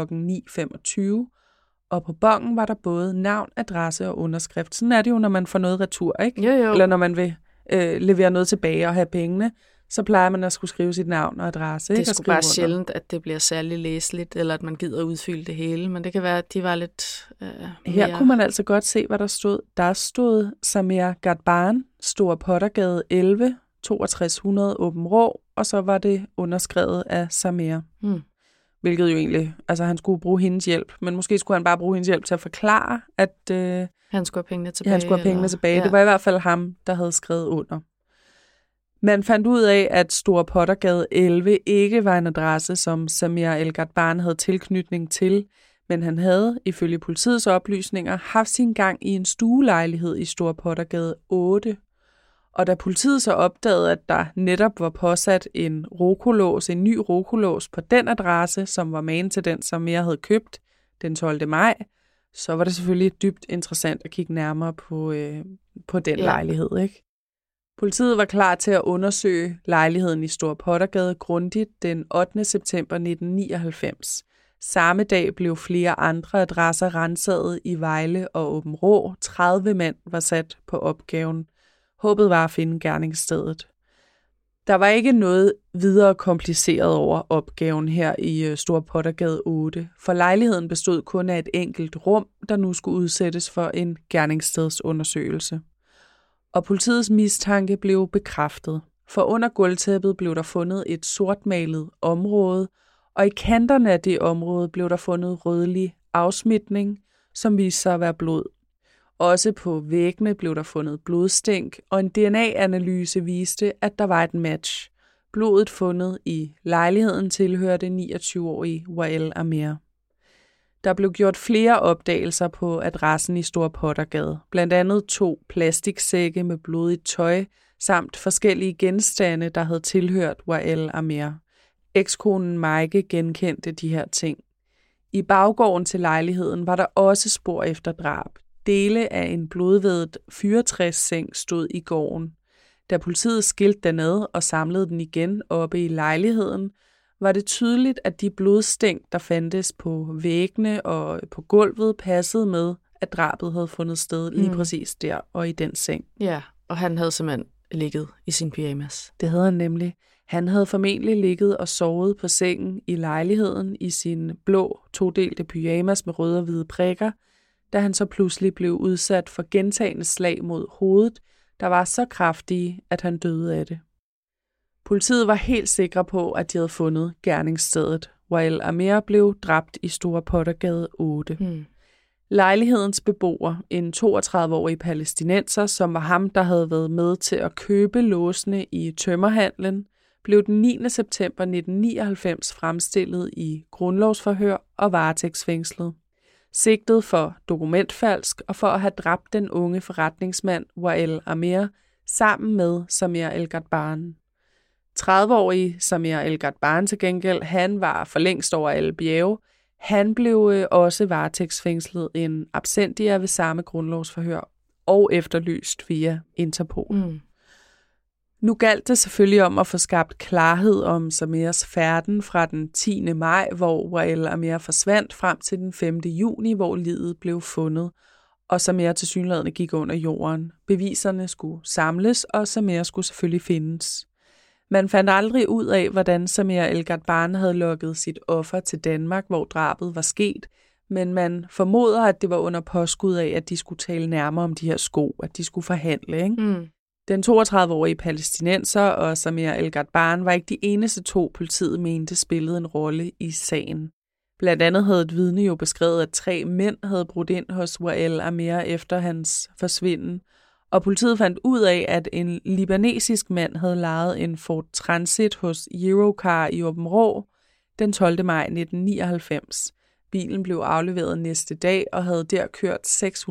Speaker 3: 9.25. Og på bongen var der både navn, adresse og underskrift. Sådan er det jo, når man får noget retur, ikke?
Speaker 2: Jo.
Speaker 3: Eller når man vil levere noget tilbage og have pengene, så plejer man at skulle skrive sit navn og adresse.
Speaker 2: Det er sgu bare sjældent, at det bliver særlig læseligt, eller at man gider udfylde det hele, men det kan være, at de var lidt
Speaker 3: Her kunne man altså godt se, hvad der stod. Der stod Samir Gadban, Store Pottergade 11, 6200 Åben Rå, og så var det underskrevet af Samir. Hvilket jo egentlig, altså han skulle bruge hendes hjælp, men måske skulle han bare bruge hendes hjælp til at forklare, at
Speaker 2: han skulle have pengene tilbage.
Speaker 3: Han skulle have pengene tilbage. Ja. Det var i hvert fald ham, der havde skrevet under. Man fandt ud af, at Store Pottergade 11 ikke var en adresse, som Samir El Gadban havde tilknytning til, men han havde, ifølge politiets oplysninger, haft sin gang i en stuelejlighed i Store Pottergade 8. Og da politiet så opdagede, at der netop var påsat en ny rokolås på den adresse, som var magen til den, som jeg havde købt den 12. maj, så var det selvfølgelig dybt interessant at kigge nærmere på den lejlighed, ikke? Politiet var klar til at undersøge lejligheden i Store Pottergade grundigt den 8. september 1999. Samme dag blev flere andre adresser renset i Vejle og Åben Rå. 30 mand var sat på opgaven. Håbet var at finde gerningsstedet. Der var ikke noget videre kompliceret over opgaven her i Store Pottergade 8, for lejligheden bestod kun af et enkelt rum, der nu skulle udsættes for en gerningsstedsundersøgelse. Og politiets mistanke blev bekræftet, for under gulvtæppet blev der fundet et sortmalet område, og i kanterne af det område blev der fundet rødlig afsmitning, som viste sig at være blod. Også på væggene blev der fundet blodstænk, og en DNA-analyse viste, at der var et match. Blodet fundet i lejligheden tilhørte 29-årige Wael Amir. Der blev gjort flere opdagelser på adressen i Store Pottergade, blandt andet 2 plastiksække med blodigt tøj, samt forskellige genstande, der havde tilhørt Wael Amir. Ekskonen Maike genkendte de her ting. I baggården til lejligheden var der også spor efter drab. Dele af en blodvædet fyretræsseng stod i gården. Da politiet skilte den ad og samlede den igen oppe i lejligheden, var det tydeligt, at de blodstænk, der fandtes på væggene og på gulvet, passede med, at drabet havde fundet sted lige præcis der og i den seng.
Speaker 2: Ja, og han havde simpelthen ligget i sin pyjamas.
Speaker 3: Det havde han nemlig. Han havde formentlig ligget og sovet på sengen i lejligheden i sin blå todelte pyjamas med røde og hvide prikker, da han så pludselig blev udsat for gentagne slag mod hovedet, der var så kraftige, at han døde af det. Politiet var helt sikre på, at de havde fundet gerningsstedet. Wael Amir blev dræbt i Store Pottergade 8. Lejlighedens beboer, en 32-årig palæstinenser, som var ham, der havde været med til at købe låsene i tømmerhandlen, blev den 9. september 1999 fremstillet i grundlovsforhør og varetægtsfængslet. Sigtet for dokumentfalsk og for at have dræbt den unge forretningsmand Wael Amir sammen med Samir El Gadban. 30-årige Samir El Gadban til gengæld, han var for længst over alle bjerge. Han blev også varetægtsfængslet en absentia ved samme grundlovsforhør og efterlyst via Interpol. Nu galt det selvfølgelig om at få skabt klarhed om Samirs færden fra den 10. maj, hvor Wael Amir forsvandt, frem til den 5. juni, hvor liget blev fundet, og Samir tilsyneladende gik under jorden. Beviserne skulle samles, og Samir skulle selvfølgelig findes. Man fandt aldrig ud af, hvordan Samir El Gadban havde lokket sit offer til Danmark, hvor drabet var sket, men man formoder, at det var under påskud af, at de skulle tale nærmere om de her sko, at de skulle forhandle, ikke? Den 32-årige palæstinenser og Samir El Gadban var ikke de eneste 2, politiet mente spillede en rolle i sagen. Blandt andet havde et vidne jo beskrevet, at 3 mænd havde brudt ind hos Wael Amir efter hans forsvinden, og politiet fandt ud af, at en libanesisk mand havde lejet en Ford Transit hos Eurocar i Åben Rå den 12. maj 1999. Bilen blev afleveret næste dag og havde der kørt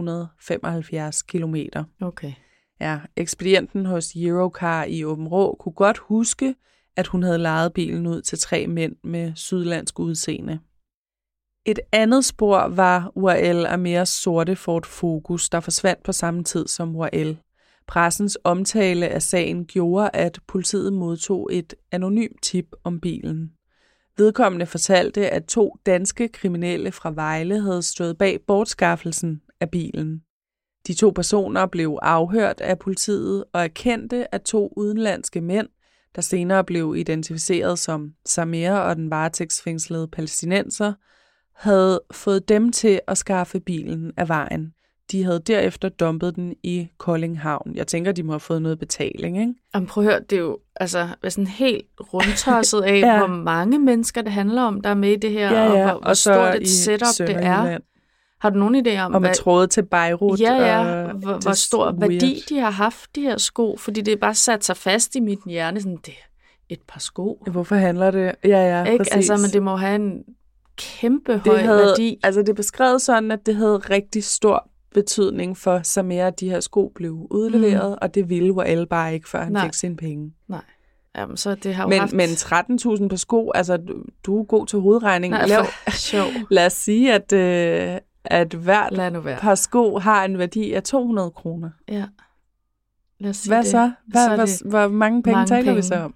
Speaker 3: 675 kilometer.
Speaker 2: Okay.
Speaker 3: Ja, ekspedienten hos Eurocar i Åben Rå kunne godt huske, at hun havde lejet bilen ud til 3 mænd med sydlandsk udseende. Et andet spor var Wael Amirs sorte Ford Focus, der forsvandt på samme tid som Wael. Pressens omtale af sagen gjorde, at politiet modtog et anonymt tip om bilen. Vedkommende fortalte, at 2 danske kriminelle fra Vejle havde stået bag bortskaffelsen af bilen. De 2 personer blev afhørt af politiet og erkendte, at 2 udenlandske mænd, der senere blev identificeret som Samir og den varetægtsfængslede palæstinenser, havde fået dem til at skaffe bilen af vejen. De havde derefter dumpet den i Kolding Havn. Jeg tænker, de må have fået noget betaling, ikke?
Speaker 2: Jamen prøv at høre, det er jo sådan helt rundtosset af, hvor mange mennesker det handler om, der er med i det her, og hvor stort et setup det er. Har du nogen idé om,
Speaker 3: og med tråde til Beirut?
Speaker 2: Hvor stor værdi de har haft, de her sko? Fordi det er bare sat sig fast i mit hjerne, sådan, det er et par sko.
Speaker 3: Hvorfor handler det? Ja,
Speaker 2: ikke?
Speaker 3: Præcis.
Speaker 2: Altså, men det må have en kæmpe høj værdi.
Speaker 3: Altså, det er beskrevet sådan, at det havde rigtig stor betydning for Samir, at de her sko blev udleveret, og det ville Wael bare ikke, før han fik sine penge.
Speaker 2: Nej. Jamen, så det har jo haft...
Speaker 3: Men 13.000 på sko, altså, du er god til hovedregning. Lad os sige, at hvert par sko har en værdi af 200 kroner.
Speaker 2: Ja. Lad os sige
Speaker 3: hvad så? Hvor mange penge taler vi så om?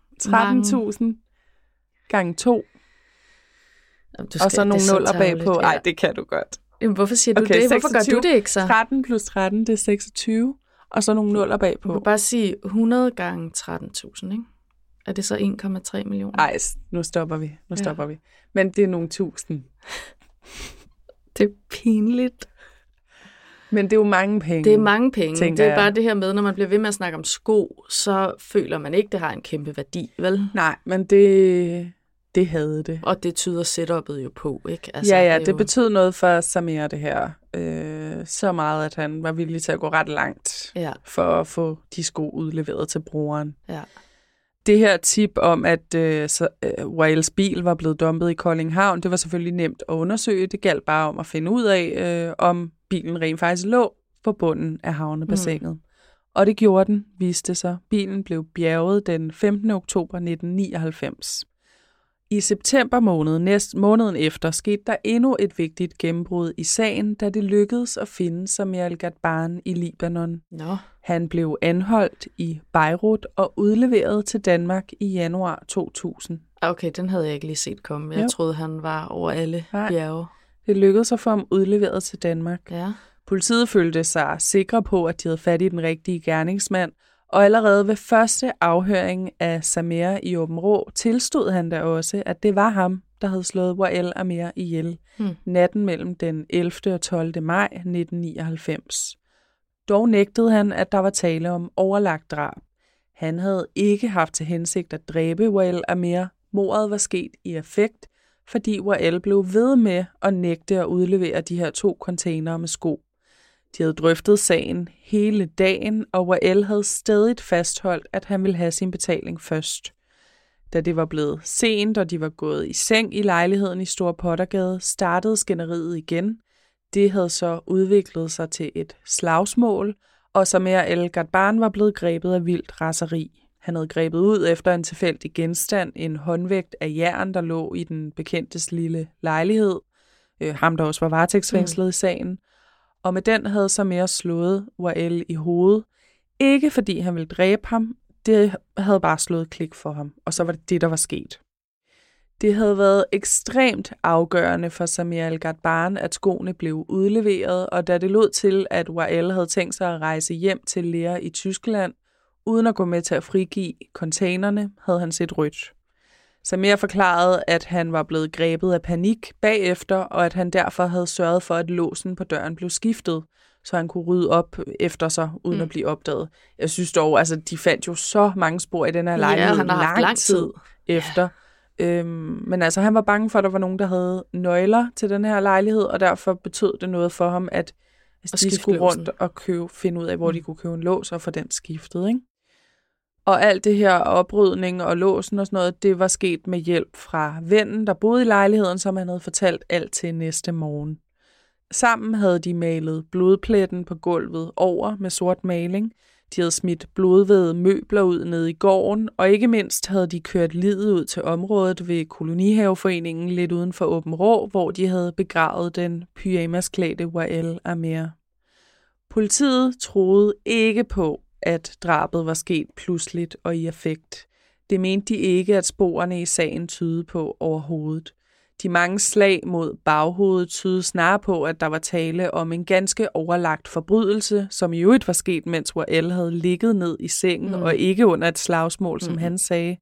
Speaker 3: 13.000 gange 2. Og så nogle nuller bagpå. Ej, det kan du godt.
Speaker 2: Jamen, hvorfor siger du det? 26, hvorfor gør du det ikke så?
Speaker 3: 13 plus 13, det er 26. Og så nogle nuller bagpå.
Speaker 2: Du kan bare sige 100 gange 13.000, ikke? Er det så 1,3 millioner?
Speaker 3: Nej, nu stopper vi. Men det er nogle tusind.
Speaker 2: Det er pinligt.
Speaker 3: Men det er jo mange penge.
Speaker 2: Det er mange penge. Det er bare det her med, når man bliver ved med at snakke om sko, så føler man ikke, det har en kæmpe værdi, vel?
Speaker 3: Nej, men det havde det.
Speaker 2: Og det tyder setup'et jo på, ikke? Altså,
Speaker 3: det betød noget for Samir, det her. Så meget, at han var villig til at gå ret langt for at få de sko udleveret til brugeren.
Speaker 2: Ja.
Speaker 3: Det her tip om, at Waels bil var blevet dumpet i Kolding Havn, det var selvfølgelig nemt at undersøge. Det galt bare om at finde ud af, om bilen rent faktisk lå på bunden af havnebassinet. Og det gjorde den, viste sig. Bilen blev bjerget den 15. oktober 1999. I september måneden efter, skete der endnu et vigtigt gennembrud i sagen, da det lykkedes at finde Samir El-Gadban i Libanon. Han blev anholdt i Beirut og udleveret til Danmark i januar 2000.
Speaker 2: Okay, den havde jeg ikke lige set komme. Jeg troede, han var over alle bjerge.
Speaker 3: Det lykkedes at få ham udleveret til Danmark.
Speaker 2: Ja.
Speaker 3: Politiet følte sig sikre på, at de havde fat i den rigtige gerningsmand, og allerede ved første afhøring af Samir i Åben Rå tilstod han da også, at det var ham, der havde slået Wael Amir ihjel natten mellem den 11. og 12. maj 1999. Dog nægtede han, at der var tale om overlagt drab. Han havde ikke haft til hensigt at dræbe Wael Amir. Mordet var sket i affekt, fordi Wael blev ved med at nægte at udlevere de her 2 containere med sko. De havde drøftet sagen hele dagen, og Wael havde stadig fastholdt, at han ville have sin betaling først. Da det var blevet sent, og de var gået i seng i lejligheden i Store Pottergade, startede skænderiet igen. Det havde så udviklet sig til et slagsmål, og Samir El-Gadban var blevet grebet af vildt raseri. Han havde grebet ud efter en tilfældig genstand, en håndvægt af jern, der lå i den bekendtes lille lejlighed. Ham, der også var varetægtsfængslet i sagen. Og med den havde Samir slået Wael i hovedet. Ikke fordi han ville dræbe ham, det havde bare slået klik for ham. Og så var det det, der var sket. Det havde været ekstremt afgørende for Samir El-Gadban, at skoene blev udleveret, og da det lod til, at Wael havde tænkt sig at rejse hjem til Leer i Tyskland, uden at gå med til at frigive containerne, havde han set rødt. Samir forklarede, at han var blevet grebet af panik bagefter, og at han derfor havde sørget for, at låsen på døren blev skiftet, så han kunne rydde op efter sig, uden at blive opdaget. Jeg synes dog, altså, de fandt jo så mange spor i den her lejlighed lang tid efter. Men altså, han var bange for, at der var nogen, der havde nøgler til den her lejlighed, og derfor betød det noget for ham, at de skulle rundt og finde ud af, hvor de kunne købe en lås og få den skiftet, ikke? Og alt det her oprydning og låsen og sådan noget, det var sket med hjælp fra vennen, der boede i lejligheden, som han havde fortalt alt til næste morgen. Sammen havde de malet blodpletten på gulvet over med sort maling. De havde smidt blodvædede møbler ud nede i gården, og ikke mindst havde de kørt liget ud til området ved Kolonihaveforeningen lidt uden for Åben Rå, hvor de havde begravet den pyjamasklædte Wael Amir. Politiet troede ikke på, at drabet var sket pludseligt og i affekt. Det mente de ikke, at sporene i sagen tydede på overhovedet. De mange slag mod baghovedet tydede snarere på, at der var tale om en ganske overlagt forbrydelse, som i øvrigt var sket, mens Wael havde ligget ned i sengen, og ikke under et slagsmål, som han sagde.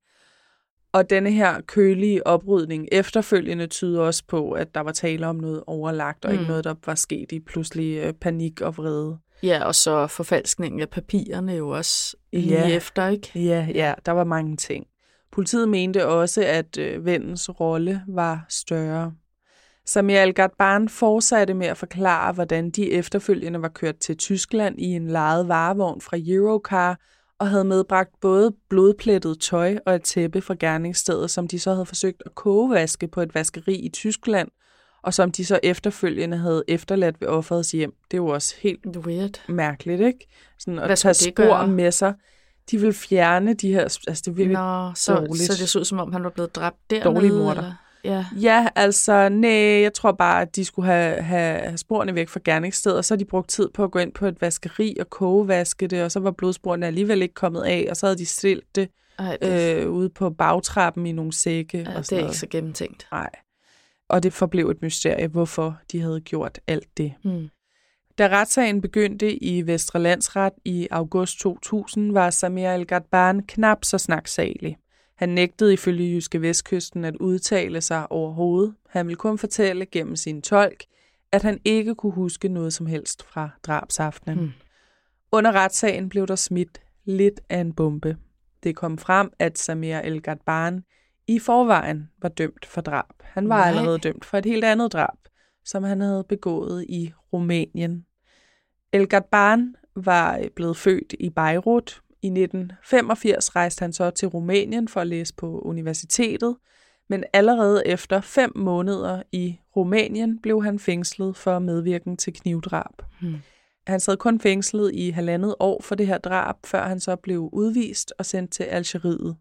Speaker 3: Og denne her kølige oprydning efterfølgende tyder også på, at der var tale om noget overlagt, og ikke noget, der var sket i pludselig panik og vrede.
Speaker 2: Ja, og så forfalskningen af papirerne jo også lige efter, ikke?
Speaker 3: Ja, der var mange ting. Politiet mente også, at vennens rolle var større. Samir El-Gadban fortsatte med at forklare, hvordan de efterfølgende var kørt til Tyskland i en lejet varevogn fra Eurocar, og havde medbragt både blodplettet tøj og et tæppe fra gerningsstedet, som de så havde forsøgt at kogevaske på et vaskeri i Tyskland, og som de så efterfølgende havde efterladt ved offerets hjem. Det er jo også helt
Speaker 2: weird.
Speaker 3: Mærkeligt, ikke? Sådan at tage spor med sig. De ville fjerne de her... Altså, det er virkelig dårligt.
Speaker 2: Så det så ud, som om han var blevet dræbt dernede?
Speaker 3: Dårlig morder. Ja, altså, jeg tror bare, at de skulle have sporene væk fra gerningsstedet, og så har de brugt tid på at gå ind på et vaskeri og kogevaske det, og så var blodsporene alligevel ikke kommet af, og så havde de stillet det ude på bagtrappen i nogle sække.
Speaker 2: Ja,
Speaker 3: og
Speaker 2: det er ikke så gennemtænkt.
Speaker 3: Nej. Og det forblev et mysterie, hvorfor de havde gjort alt det. Da retssagen begyndte i Vestre Landsret i august 2000, var Samir El-Gadban knap så snaksalig. Han nægtede ifølge Jyske Vestkysten at udtale sig overhovedet. Han ville kun fortælle gennem sin tolk, at han ikke kunne huske noget som helst fra drabsaftenen. Under retssagen blev der smidt lidt af en bombe. Det kom frem, at Samir El-Gadban i forvejen var dømt for drab. Han var allerede dømt for et helt andet drab, som han havde begået i Rumænien. El-Gadban var blevet født i Beirut. I 1985 rejste han så til Rumænien for at læse på universitetet, men allerede efter 5 måneder i Rumænien blev han fængslet for medvirken til knivdrab. Han sad kun fængslet i 1,5 år for det her drab, før han så blev udvist og sendt til Algeriet.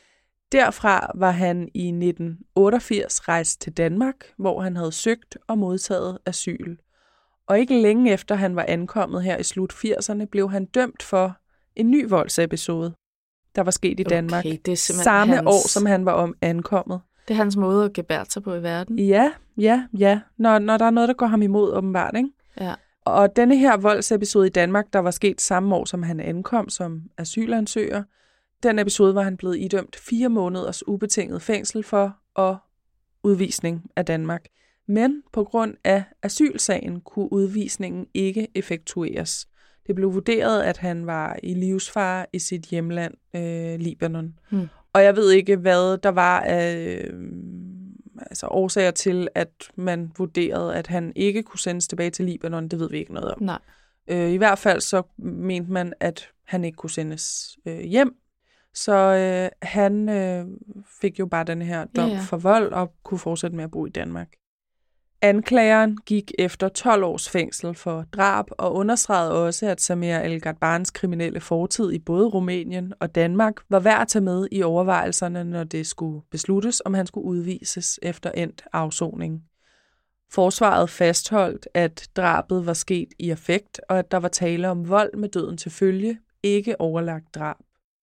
Speaker 3: Derfra var han i 1988 rejst til Danmark, hvor han havde søgt og modtaget asyl. Og ikke længe efter han var ankommet her i slut 80'erne, blev han dømt for en ny voldsepisode, der var sket i Danmark.
Speaker 2: Det er
Speaker 3: samme år, som han var ankommet.
Speaker 2: Det er hans måde at gebærde sig på i verden.
Speaker 3: Ja. Når der er noget, der går ham imod, åbenbart, ikke?
Speaker 2: Ja.
Speaker 3: Og denne her voldsepisode i Danmark, der var sket samme år, som han ankom som asylansøger, den episode var han blevet idømt 4 måneders ubetinget fængsel for og udvisning af Danmark. Men på grund af asylsagen kunne udvisningen ikke effektueres. Det blev vurderet, at han var i livsfare i sit hjemland, Libanon. Og jeg ved ikke, hvad der var af årsager til, at man vurderede, at han ikke kunne sendes tilbage til Libanon. Det ved vi ikke noget om.
Speaker 2: Nej.
Speaker 3: I hvert fald så mente man, at han ikke kunne sendes hjem. Så han fik jo bare den her dom for vold og kunne fortsætte med at bo i Danmark. Anklageren gik efter 12 års fængsel for drab og understregede også, at Samir El-Gadbans kriminelle fortid i både Rumænien og Danmark var værd at tage med i overvejelserne, når det skulle besluttes, om han skulle udvises efter endt afsoning. Forsvaret fastholdt, at drabet var sket i affekt, og at der var tale om vold med døden til følge, ikke overlagt drab.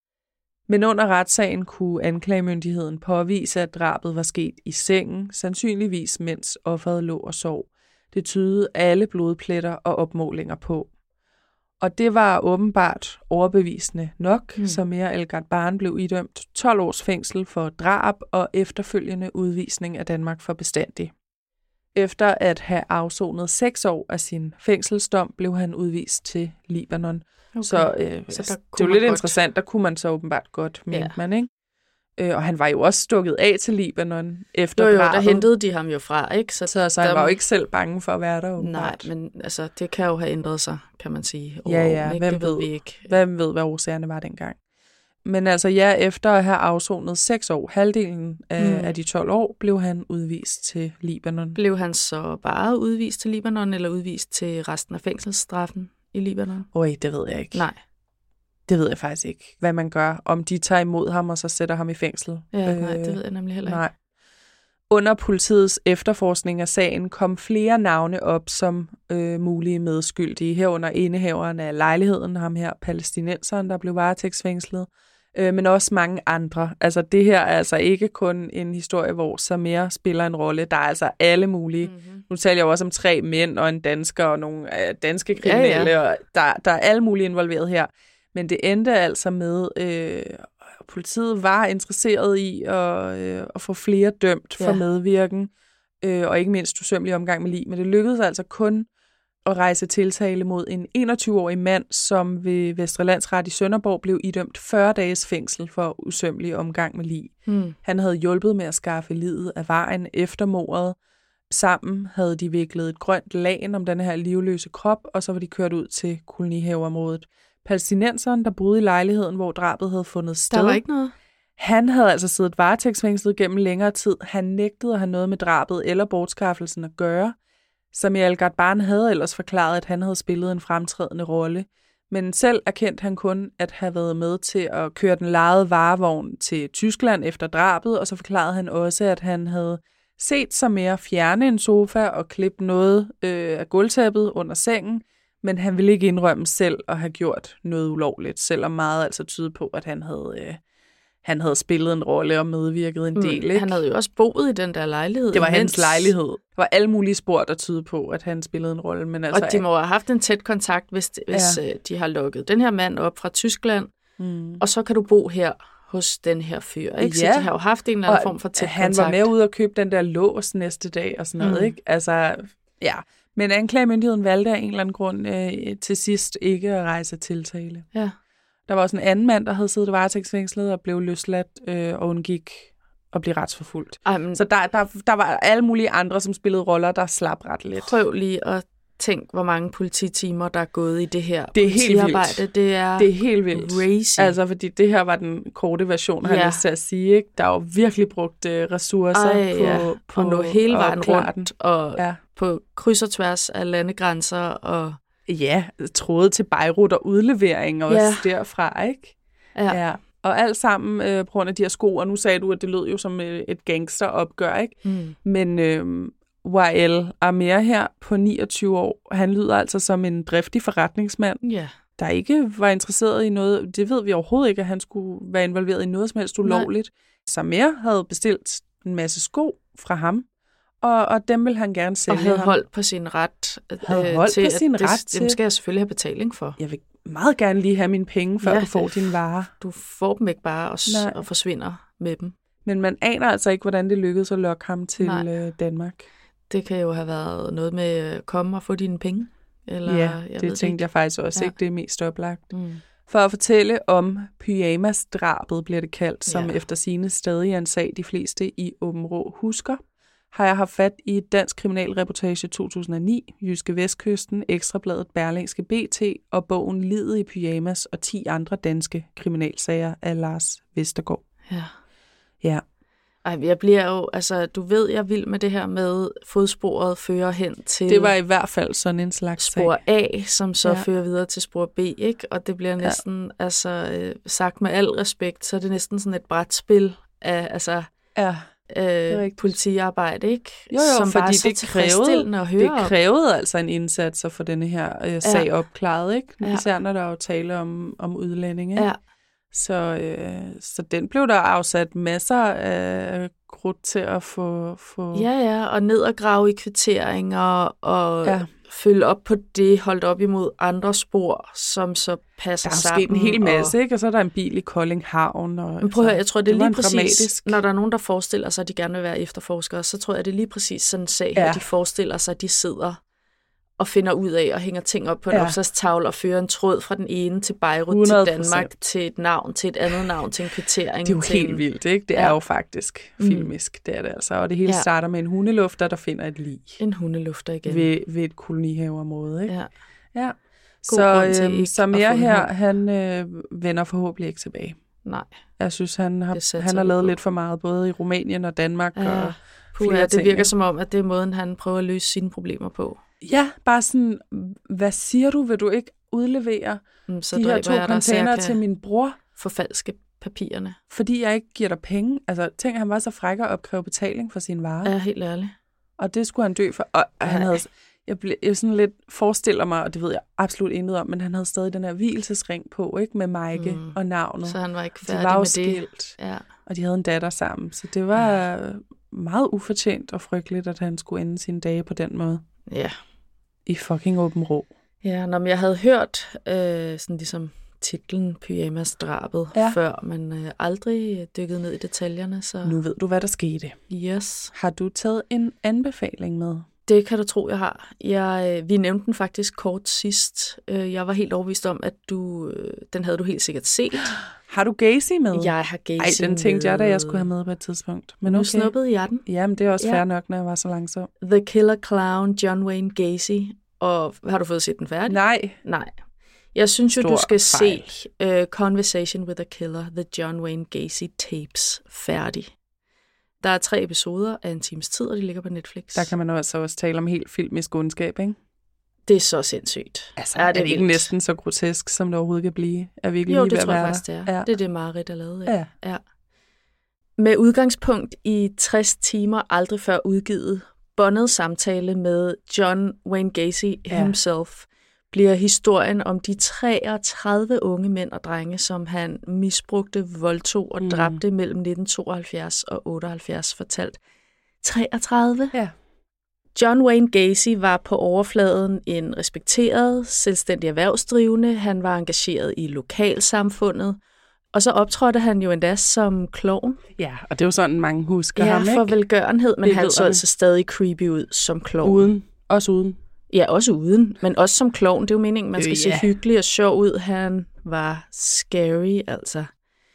Speaker 3: Men under retssagen kunne anklagemyndigheden påvise, at drabet var sket i sengen, sandsynligvis mens offeret lå og sov. Det tydede alle blodpletter og opmålinger på. Og det var åbenbart overbevisende nok, så Samir El-Gadban blev idømt 12 års fængsel for drab og efterfølgende udvisning af Danmark for bestandig. Efter at have afsonet 6 år af sin fængselsdom, blev han udvist til Libanon. Okay. Så det var lidt interessant, der kunne man så åbenbart godt, mente man, ikke? Og han var jo også stukket af til Libanon efter drabet.
Speaker 2: Der hentede de ham jo fra, ikke?
Speaker 3: Så han var jo ikke selv bange for at være der, åbenbart.
Speaker 2: Nej, men altså, det kan jo have ændret sig, kan man sige.
Speaker 3: Hvem ved, hvad årsagerne var dengang. Men altså efter at have afsonet 6 år, halvdelen af de 12 år, blev han udvist til Libanon.
Speaker 2: Blev han så bare udvist til Libanon, eller udvist til resten af fængselsstraffen i Libanon?
Speaker 3: Det ved jeg ikke.
Speaker 2: Nej.
Speaker 3: Det ved jeg faktisk ikke, hvad man gør. Om de tager imod ham, og så sætter ham i fængsel.
Speaker 2: Ja, nej, det ved jeg nemlig heller ikke.
Speaker 3: Nej. Under politiets efterforskning af sagen kom flere navne op som mulige medskyldige. Herunder indehaveren af lejligheden, ham her palæstinenseren, der blev varetægtsfængslet. men også mange andre. Altså det her er altså ikke kun en historie, hvor Samer spiller en rolle. Der er altså alle mulige. Mm-hmm. Nu taler jeg jo også om 3 mænd og en dansker og nogle danske kriminelle, og der er alle mulige involveret her. Men det endte altså med, politiet var interesseret i at få flere dømt for medvirken, og ikke mindst usømmelig omgang med lig. Men det lykkedes altså kun at rejse tiltale mod en 21-årig mand, som ved Vestre Landsret i Sønderborg blev idømt 40 dages fængsel for usømmelig omgang med lig. Han havde hjulpet med at skaffe liget af vejen efter mordet. Sammen havde de viklet et grønt lagen om den her livløse krop, og så var de kørt ud til kolonihaveområdet. Palæstinenseren, der boede i lejligheden, hvor drabet havde fundet sted.
Speaker 2: Der var ikke noget?
Speaker 3: Han havde altså siddet varetægtsfængslet gennem længere tid. Han nægtede at have noget med drabet eller bortskaffelsen at gøre. Samer El-Gadban havde ellers forklaret, at han havde spillet en fremtrædende rolle. Men selv erkendte han kun at have været med til at køre den lejede varevogn til Tyskland efter drabet, og så forklarede han også, at han havde set Samer fjerne en sofa og klippe noget af gulvtæppet under sengen, men han ville ikke indrømme selv at have gjort noget ulovligt, selvom meget altså tyder på, at han havde spillet en rolle og medvirket en del. Ikke?
Speaker 2: Han havde jo også boet i den der lejlighed.
Speaker 3: Det var hans lejlighed. Der var alle mulige spor, der tyder på, at han spillede en rolle. Men altså,
Speaker 2: og de må have haft en tæt kontakt, hvis de har lukket den her mand op fra Tyskland, og så kan du bo her hos den her fyr. Ikke? Så de har jo haft en eller anden form for tæt
Speaker 3: han
Speaker 2: kontakt.
Speaker 3: Han var med ude og købe den der lås næste dag og sådan noget. Ikke? Altså, ja. Men anklagemyndigheden valgte af en eller anden grund til sidst ikke at rejse tiltale.
Speaker 2: Ja.
Speaker 3: Der var også en anden mand, der havde siddet i varetægtsfængslet og blev løsladt og undgik at blive retsforfulgt. Så der var alle mulige andre, som spillede roller, der slap ret lidt.
Speaker 2: Prøv lige at tænke, hvor mange polititimer, der er gået i det her
Speaker 3: politiarbejde.
Speaker 2: Det er
Speaker 3: helt vildt.
Speaker 2: Crazy.
Speaker 3: Altså, fordi det her var den korte version, har jeg lyst til at sige. Ikke? Der er jo virkelig brugt ressourcer på
Speaker 2: at nå hele vejen rundt og på kryds og tværs af landegrænser og
Speaker 3: tråde til Beirut og udlevering også derfra, ikke? Ja. Og alt sammen på grund af de her sko, og nu sagde du, at det lød jo som et gangsteropgør, ikke? Men Wael Amer her på 29 år, han lyder altså som en driftig forretningsmand, der ikke var interesseret i noget. Det ved vi overhovedet ikke, at han skulle være involveret i noget som helst ulovligt. Samer havde bestilt en masse sko fra ham, og dem vil han gerne sælge.
Speaker 2: Og havde holdt på sin ret. Dem skal jeg selvfølgelig have betaling for.
Speaker 3: Jeg vil meget gerne lige have mine penge, før du får dine varer.
Speaker 2: Du får dem ikke bare og forsvinder med dem.
Speaker 3: Men man aner altså ikke, hvordan det lykkedes at lokke ham til Danmark.
Speaker 2: Det kan jo have været noget med at komme og få dine penge. Eller,
Speaker 3: det tænkte jeg faktisk også ikke. Det er mest oplagt. For at fortælle om pyjamasdrabet, bliver det kaldt, som efter sigende stadig er en sag, de fleste i Aabenraa husker, har jeg haft fat i Dansk Kriminalreportage 2009, Jyske Vestkysten, Ekstrabladet, Berlingske BT og bogen Liget i pyjamas og 10 andre danske kriminalsager af Lars Vestergaard. Ja.
Speaker 2: Ej, jeg bliver jo, altså, du ved, jeg vil med det her med fodsporet fører hen til...
Speaker 3: Det var i hvert fald sådan en slags
Speaker 2: spor A, som så fører videre til spor B, ikke? Og det bliver næsten, sagt med al respekt, så er det næsten sådan et brætspil af, politiarbejde, ikke?
Speaker 3: Jo,
Speaker 2: som
Speaker 3: fordi
Speaker 2: bare så tilfredsstillende at høre
Speaker 3: det krævede altså en indsats for denne her sag opklaret, ikke? Især når der jo tale om udlændinge.
Speaker 2: Ja.
Speaker 3: Så den blev der afsat masser af krudt til at få...
Speaker 2: og ned og grave i kvitteringer og følge op på det, holdt op imod andre spor, som så passer sammen.
Speaker 3: Der er sket en hel masse, ikke? Og så er der en bil i Kolding Havn.
Speaker 2: Men prøv at høre, jeg tror, det er lige præcis, dramatisk. Når der er nogen, der forestiller sig, at de gerne vil være efterforskere, så tror jeg, det er lige præcis sådan en sag, at de forestiller sig, at de sidder og finder ud af og hænger ting op på en opslagstavle og fører en tråd fra den ene til Beirut 100%. Til Danmark, til et navn, til et andet navn, til en kvittering.
Speaker 3: Det er jo helt vildt, ikke? Det er jo faktisk filmisk, det er det altså. Og det hele starter med en hundelufter, der finder et lig.
Speaker 2: En hundelufter igen.
Speaker 3: Ved et kolonihaveområde, ikke?
Speaker 2: Ja.
Speaker 3: Så Samer her, han vender forhåbentlig ikke tilbage.
Speaker 2: Nej.
Speaker 3: Jeg synes, han har lavet lidt for meget, både i Rumænien og Danmark og
Speaker 2: flere ting. Det virker som om, at det er måden, han prøver at løse sine problemer på.
Speaker 3: Ja, bare sådan, hvad siger du? Vil du ikke udlevere
Speaker 2: så
Speaker 3: de her 2 container til min bror?
Speaker 2: Forfalske papirerne.
Speaker 3: Fordi jeg ikke giver dig penge. Altså, tænk, han var så fræk at opkræve betaling for sine varer.
Speaker 2: Ja, helt ærligt.
Speaker 3: Og det skulle han dø for. Og han havde, Jeg sådan lidt forestiller mig, og det ved jeg absolut intet om, men han havde stadig den her vielsesring på, ikke, med Mike og navnet.
Speaker 2: Så han var ikke færdig
Speaker 3: var
Speaker 2: med
Speaker 3: skilt,
Speaker 2: det. Ja.
Speaker 3: Og de havde en datter sammen, så det var meget ufortjent og frygteligt, at han skulle ende sine dage på den måde.
Speaker 2: Ja.
Speaker 3: I fucking åben rå.
Speaker 2: Ja, når jeg havde hørt sådan ligesom titlen Pyjamas-drabet før, men aldrig dykket ned i detaljerne. Så...
Speaker 3: Nu ved du, hvad der skete.
Speaker 2: Yes.
Speaker 3: Har du taget en anbefaling med?
Speaker 2: Det kan du tro, jeg har. Vi nævnte den faktisk kort sidst. Jeg var helt overbevist om, at den havde du helt sikkert set.
Speaker 3: Har du Gacy med?
Speaker 2: Jeg har Gacy med.
Speaker 3: Ej, den tænkte jeg, da jeg skulle have med på et tidspunkt. Men
Speaker 2: nu snuppede jeg den.
Speaker 3: Jamen, det er også fair nok, når jeg var så langsom.
Speaker 2: The Killer Clown, John Wayne Gacy. Og har du fået set den færdig? Nej. Jeg synes jo, du skal se Conversation with a Killer, The John Wayne Gacy Tapes færdig. Der er 3 episoder af en times tid, og de ligger på Netflix.
Speaker 3: Der kan man også tale om helt filmisk ondskab, ikke?
Speaker 2: Det er så sindssygt.
Speaker 3: Altså, er det ikke næsten så grotesk, som det overhovedet kan blive? Er vi ikke
Speaker 2: jo,
Speaker 3: lige
Speaker 2: det
Speaker 3: ved
Speaker 2: tror
Speaker 3: at
Speaker 2: jeg
Speaker 3: være
Speaker 2: faktisk, det er.
Speaker 3: Ja.
Speaker 2: Det er det, Marit er lavet af. Ja. Med udgangspunkt i 60 timer aldrig før udgivet, båndet samtale med John Wayne Gacy himself, bliver historien om de 33 unge mænd og drenge, som han misbrugte, voldtog og dræbte mellem 1972 og 78 fortalt. 33?
Speaker 3: Ja.
Speaker 2: John Wayne Gacy var på overfladen en respekteret, selvstændig erhvervsdrivende. Han var engageret i lokalsamfundet. Og så optrådte han jo endda som klovn.
Speaker 3: Ja, og det er jo sådan, mange husker ham, ikke?
Speaker 2: Ja, for velgørenhed, men han så altså stadig creepy ud som klovn.
Speaker 3: Også uden.
Speaker 2: Ja, også uden, men også som klovn. Det er jo meningen, man skal se hyggelig og sjov ud. Han var scary, altså.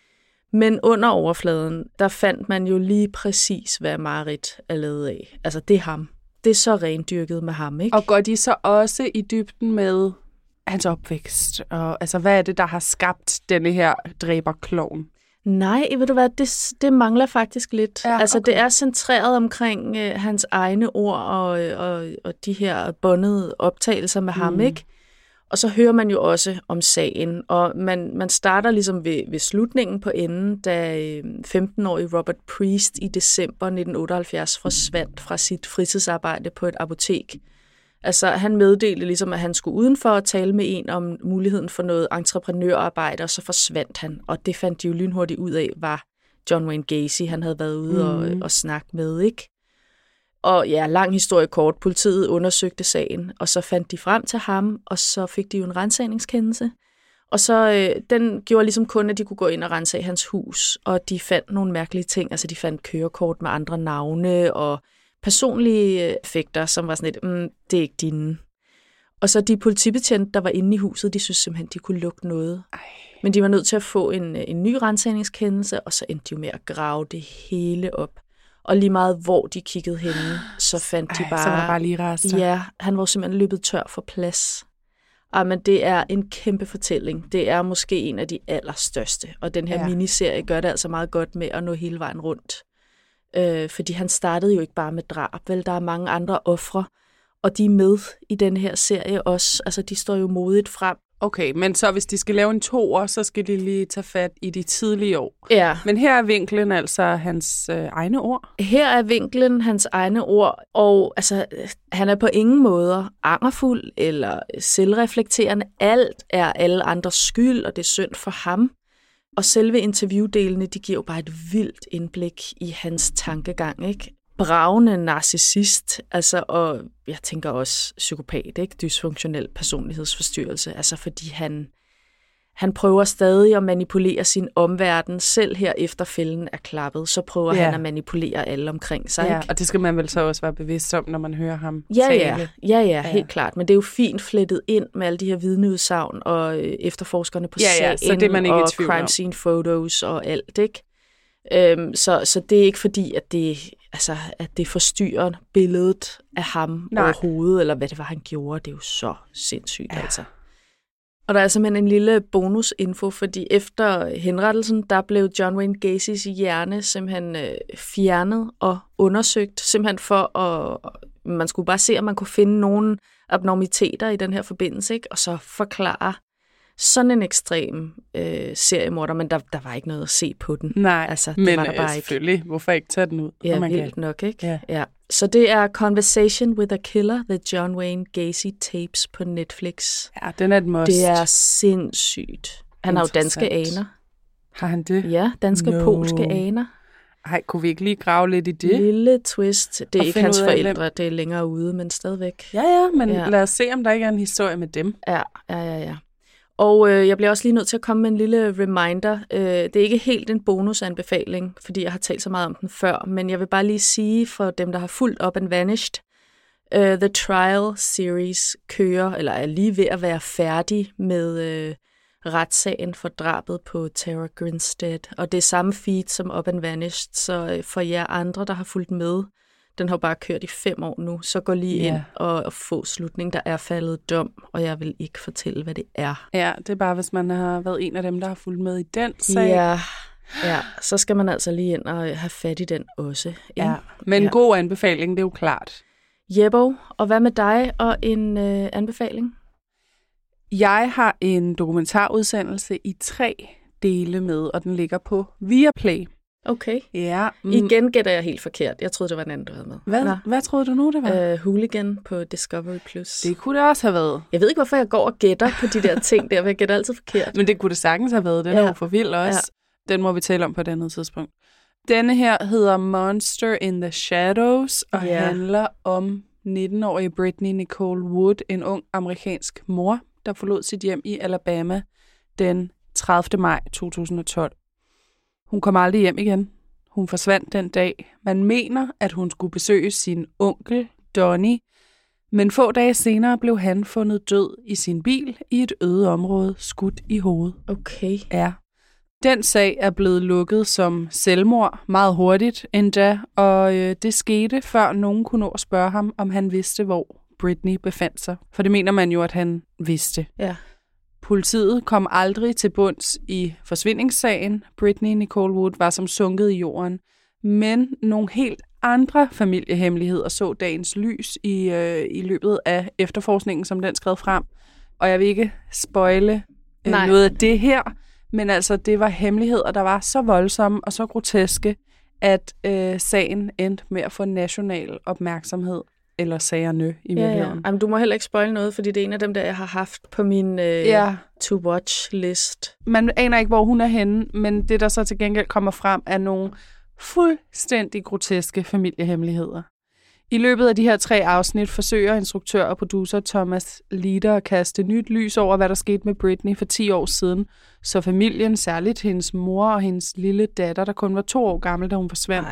Speaker 2: Men under overfladen, der fandt man jo lige præcis, hvad Marit er lavet af. Altså, det er ham. Det er så rendyrket med ham, ikke?
Speaker 3: Og går de så også i dybden med hans opvækst? Og, altså, hvad er det, der har skabt denne her dræberklovn?
Speaker 2: Nej, ved du hvad, det mangler faktisk lidt.
Speaker 3: Ja,
Speaker 2: altså, det er centreret omkring hans egne ord og de her båndede optagelser med ham, ikke? Og så hører man jo også om sagen, og man starter ligesom ved slutningen på enden, da 15-årige Robert Priest i december 1978 forsvandt fra sit fritidsarbejde på et apotek. Altså, han meddelte ligesom, at han skulle udenfor og tale med en om muligheden for noget entreprenørarbejde, og så forsvandt han. Og det fandt de jo lynhurtigt ud af, var John Wayne Gacy, han havde været ude og snakke med, ikke? Og ja, lang historie kort. Politiet undersøgte sagen, og så fandt de frem til ham, og så fik de jo en ransagningskendelse. Og så den gjorde ligesom kun, at de kunne gå ind og ransage hans hus, og de fandt nogle mærkelige ting. Altså, de fandt kørekort med andre navne, og personlige effekter, som var sådan lidt, det er ikke dine. Og så de politibetjente, der var inde i huset, de synes simpelthen, de kunne lukke noget. Men de var nødt til at få en ny ransagningskendelse, og så endte de jo med at grave det hele op. Og lige meget, hvor de kiggede henne, så fandt de bare...
Speaker 3: Så var bare lige rester.
Speaker 2: Ja, han var simpelthen løbet tør for plads. Men det er en kæmpe fortælling. Det er måske en af de allerstørste. Og den her miniserie gør det altså meget godt med at nå hele vejen rundt. Fordi han startede jo ikke bare med drab, vel? Der er mange andre ofre, og de er med i den her serie også. Altså, de står jo modigt frem.
Speaker 3: Okay, men så hvis de skal lave en 2'er, så skal de lige tage fat i de tidlige år.
Speaker 2: Ja.
Speaker 3: Men her er vinklen altså hans egne ord.
Speaker 2: Her er vinklen hans egne ord, og altså, han er på ingen måder angerfuld eller selvreflekterende. Alt er alle andres skyld, og det er synd for ham. Og selve interviewdelene, de giver jo bare et vildt indblik i hans tankegang, ikke? Bragende narcissist, altså, og jeg tænker også psykopat, ikke? Dysfunktionel personlighedsforstyrrelse, altså fordi han prøver stadig at manipulere sin omverden, selv her efter fælden er klappet, så prøver han at manipulere alle omkring sig, ikke?
Speaker 3: Og det skal man vel så også være bevidst om, når man hører ham tale.
Speaker 2: Ja, helt klart, men det er jo fint flettet ind med alle de her vidneudsagn og efterforskerne på sagen,
Speaker 3: så det er man ikke
Speaker 2: og
Speaker 3: i tvivl
Speaker 2: crime scene photos og alt, ikke? Så det er ikke fordi, at det forstyrrer billedet af ham overhovedet, eller hvad det var, han gjorde. Det er jo så sindssygt, altså. Og der er simpelthen en lille bonusinfo, fordi efter henrettelsen, der blev John Wayne Gacys hjerne simpelthen fjernet og undersøgt, simpelthen for at man skulle bare se, om man kunne finde nogle abnormiteter i den her forbindelse, ikke? Og så forklare sådan en ekstrem seriemorder, men der var ikke noget at se på den.
Speaker 3: Nej,
Speaker 2: altså,
Speaker 3: men
Speaker 2: var der bare
Speaker 3: selvfølgelig. Ikke. Hvorfor ikke tage den ud?
Speaker 2: Ja, vildt nok, ikke?
Speaker 3: Ja.
Speaker 2: Så det er Conversation with a Killer, The John Wayne Gacy Tapes på Netflix.
Speaker 3: Ja, den er et must.
Speaker 2: Det er sindssygt. Han har jo danske aner.
Speaker 3: Har han det?
Speaker 2: Ja, danske-polske aner.
Speaker 3: Ej, kunne vi ikke lige grave lidt i det?
Speaker 2: Lille twist. Det er ikke hans forældre, det er længere ude, men stadigvæk.
Speaker 3: Ja, men lad os se, om der ikke er en historie med dem.
Speaker 2: Ja. Og jeg bliver også lige nødt til at komme med en lille reminder. Det er ikke helt en bonusanbefaling, fordi jeg har talt så meget om den før, men jeg vil bare lige sige for dem, der har fulgt Up and Vanished, The Trial Series kører, eller er lige ved at være færdig med retssagen for drabet på Tara Grinstead. Og det er samme feed som Up and Vanished, så for jer andre, der har fulgt med, den har bare kørt i 5 år nu, så gå lige ind og få slutningen. Der er faldet dom, og jeg vil ikke fortælle, hvad det er.
Speaker 3: Ja, det er bare, hvis man har været en af dem, der har fulgt med i den sag.
Speaker 2: Ja, så skal man altså lige ind og have fat i den også.
Speaker 3: Ja, men en god anbefaling, det er jo klart.
Speaker 2: Jebbo, og hvad med dig og en anbefaling?
Speaker 3: Jeg har en dokumentarudsendelse i 3 dele med, og den ligger på Viaplay.
Speaker 2: Okay.
Speaker 3: Ja.
Speaker 2: Igen gætter jeg helt forkert. Jeg troede, det var en anden, du havde med.
Speaker 3: Hvad troede du nu, det var?
Speaker 2: Hooligan på Discovery+.
Speaker 3: Det kunne det også have været.
Speaker 2: Jeg ved ikke, hvorfor jeg går og gætter på de der ting der, for jeg gætter altid forkert.
Speaker 3: Men det kunne det sagtens have været. Den er jo for vild også. Ja. Den må vi tale om på et andet tidspunkt. Denne her hedder Monster in the Shadows, og handler om 19-årige Brittany Nicole Wood, en ung amerikansk mor, der forlod sit hjem i Alabama den 30. maj 2012. Hun kom aldrig hjem igen. Hun forsvandt den dag. Man mener, at hun skulle besøge sin onkel, Donnie, men få dage senere blev han fundet død i sin bil i et øde område, skudt i hovedet.
Speaker 2: Okay.
Speaker 3: Ja. Den sag er blevet lukket som selvmord meget hurtigt endda, og det skete, før nogen kunne nå at spørge ham, om han vidste, hvor Brittany befandt sig. For det mener man jo, at han vidste.
Speaker 2: Ja.
Speaker 3: Politiet kom aldrig til bunds i forsvindingssagen. Brittany Nicole Wood var som sunket i jorden. Men nogle helt andre familiehemmeligheder så dagens lys i løbet af efterforskningen, som den skred frem. Og jeg vil ikke spoile noget af det her, men altså det var hemmeligheder, der var så voldsomme og så groteske, at sagen endte med at få national opmærksomhed. Eller sagerne i virkeligheden.
Speaker 2: Jamen, du må heller ikke spoile noget, fordi det er en af dem, der jeg har haft på min to-watch-list.
Speaker 3: Man aner ikke, hvor hun er henne, men det, der så til gengæld kommer frem, er nogle fuldstændig groteske familiehemmeligheder. I løbet af de her 3 afsnit forsøger instruktør og producer Thomas Leader at kaste nyt lys over, hvad der skete med Brittany for 10 år siden, så familien, særligt hendes mor og hendes lille datter, der kun var 2 år gammel, da hun forsvandt,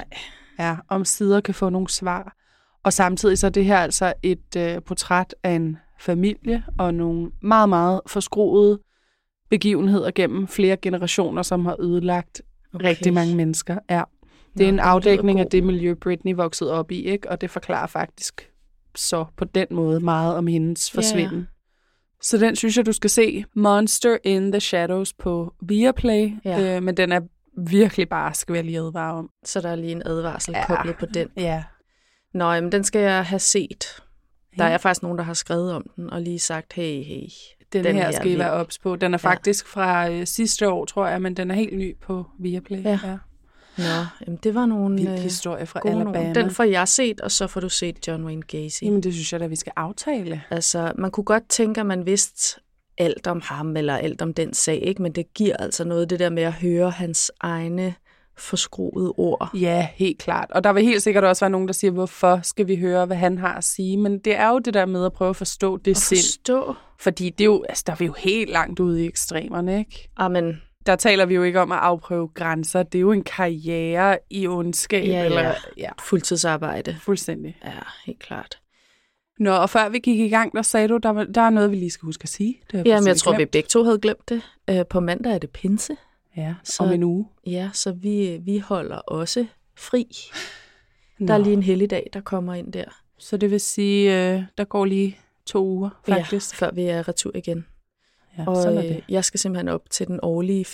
Speaker 3: omsider kan få nogle svar. Og samtidig så er det her altså et portræt af en familie og nogle meget, meget forskruede begivenheder gennem flere generationer, som har ødelagt rigtig mange mennesker. Ja. Det er en afdækning af det miljø, Brittany voksede op i, ikke? Og det forklarer faktisk så på den måde meget om hendes forsvinden. Yeah. Så den synes jeg, du skal se. Monster in the Shadows på Viaplay, men den er virkelig barsk, vil jeg lige advare om.
Speaker 2: Så der er lige en advarsel koblet på den.
Speaker 3: Ja.
Speaker 2: Nå, men den skal jeg have set. Der er faktisk nogen, der har skrevet om den, og lige sagt, hey.
Speaker 3: Den her skal I være ops på. Den er faktisk fra sidste år, tror jeg, men den er helt ny på Viaplay. Ja.
Speaker 2: Nå, jamen det var nogle
Speaker 3: vild historie fra Alabama.
Speaker 2: Den får jeg set, og så får du set John Wayne Gacy.
Speaker 3: Jamen det synes jeg da, vi skal aftale.
Speaker 2: Altså, man kunne godt tænke, at man vidste alt om ham, eller alt om den sag, ikke? Men det giver altså noget, det der med at høre hans egne forskruede ord.
Speaker 3: Ja, helt klart. Og der vil helt sikkert også være nogen, der siger, hvorfor skal vi høre, hvad han har at sige? Men det er jo det der med at prøve at forstå det sind. Fordi det er jo, altså, der er vi jo helt langt ude i ekstremerne, ikke?
Speaker 2: Amen.
Speaker 3: Der taler vi jo ikke om at afprøve grænser. Det er jo en karriere i ondskab.
Speaker 2: Ja. Fuldtidsarbejde.
Speaker 3: Fuldstændig.
Speaker 2: Ja, helt klart.
Speaker 3: Nå, og før vi gik i gang, der sagde du, der er noget, vi lige skal huske at sige.
Speaker 2: Men jeg tror, vi begge to havde glemt det. På mandag er det pinse.
Speaker 3: Ja, om en uge.
Speaker 2: Ja, så vi holder også fri. Der er lige en helligdag, der kommer ind der.
Speaker 3: Så det vil sige, der går lige 2 uger, faktisk.
Speaker 2: Ja, før vi er retur igen.
Speaker 3: Ja,
Speaker 2: og jeg skal simpelthen op til den årlige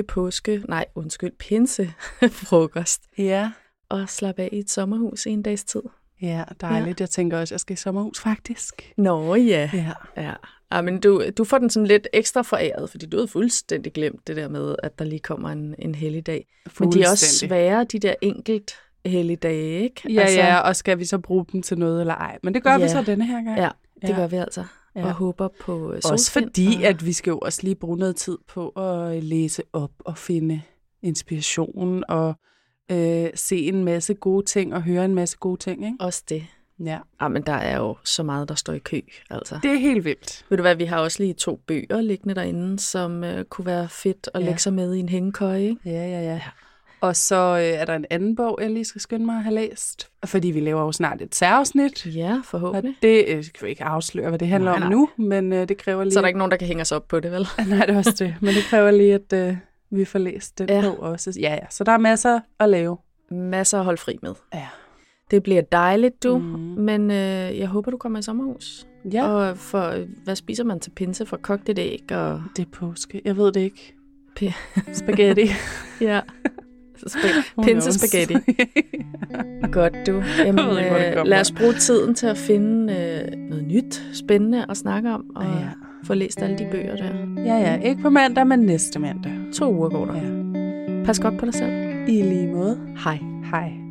Speaker 2: pinsefrokost.
Speaker 3: Ja.
Speaker 2: Og slappe af i et sommerhus i en dags tid.
Speaker 3: Ja, dejligt. Ja. Jeg tænker også, at jeg skal i sommerhus, faktisk.
Speaker 2: Nå ja. Ja, men du får den sådan lidt ekstra foræret, fordi du havde fuldstændig glemt det der med, at der lige kommer en helligdag. Men de er også svære, de der enkelt helligdage, ikke?
Speaker 3: Ja, og skal vi så bruge dem til noget eller ej? Men det gør vi så denne her gang.
Speaker 2: Ja, det gør vi altså. Ja. Og håber på solskin.
Speaker 3: Også fordi, at vi skal jo også lige bruge noget tid på at læse op og finde inspiration og se en masse gode ting og høre en masse gode ting, ikke?
Speaker 2: Også det.
Speaker 3: Ja.
Speaker 2: Men der er jo så meget, der står i kø, altså.
Speaker 3: Det er helt vildt.
Speaker 2: Ved du hvad, vi har også lige 2 bøger liggende derinde, som kunne være fedt at lægge sig med i en hængekøje, ikke?
Speaker 3: Ja. Og så er der en anden bog, jeg lige skal skynde mig at have læst. Fordi vi laver jo snart et særafsnit.
Speaker 2: Ja, forhåbentlig.
Speaker 3: Og det kan vi ikke afsløre, hvad det handler om nu, men det kræver lige...
Speaker 2: Så er der ikke nogen, der kan hænge os op på det, vel?
Speaker 3: Nej, det er også det. Men det kræver lige, at vi får læst den bog også. Ja, så der er masser at lave.
Speaker 2: Masser at holde fri med.
Speaker 3: Ja.
Speaker 2: Det bliver dejligt, du. Men jeg håber, du kommer i sommerhus.
Speaker 3: Ja.
Speaker 2: Og hvad spiser man til pinse for kogt et æg? Og...
Speaker 3: Det er påske. Jeg ved det ikke. Spaghetti.
Speaker 2: Ja. Pinse spaghetti. Godt, du. Jamen, lad os bruge tiden til at finde noget nyt, spændende at snakke om, og få læst alle de bøger der.
Speaker 3: Ja, ikke på mandag, men næste mandag.
Speaker 2: 2 uger går der.
Speaker 3: Ja.
Speaker 2: Pas godt på dig selv.
Speaker 3: I lige måde.
Speaker 2: Hej.
Speaker 3: Hej.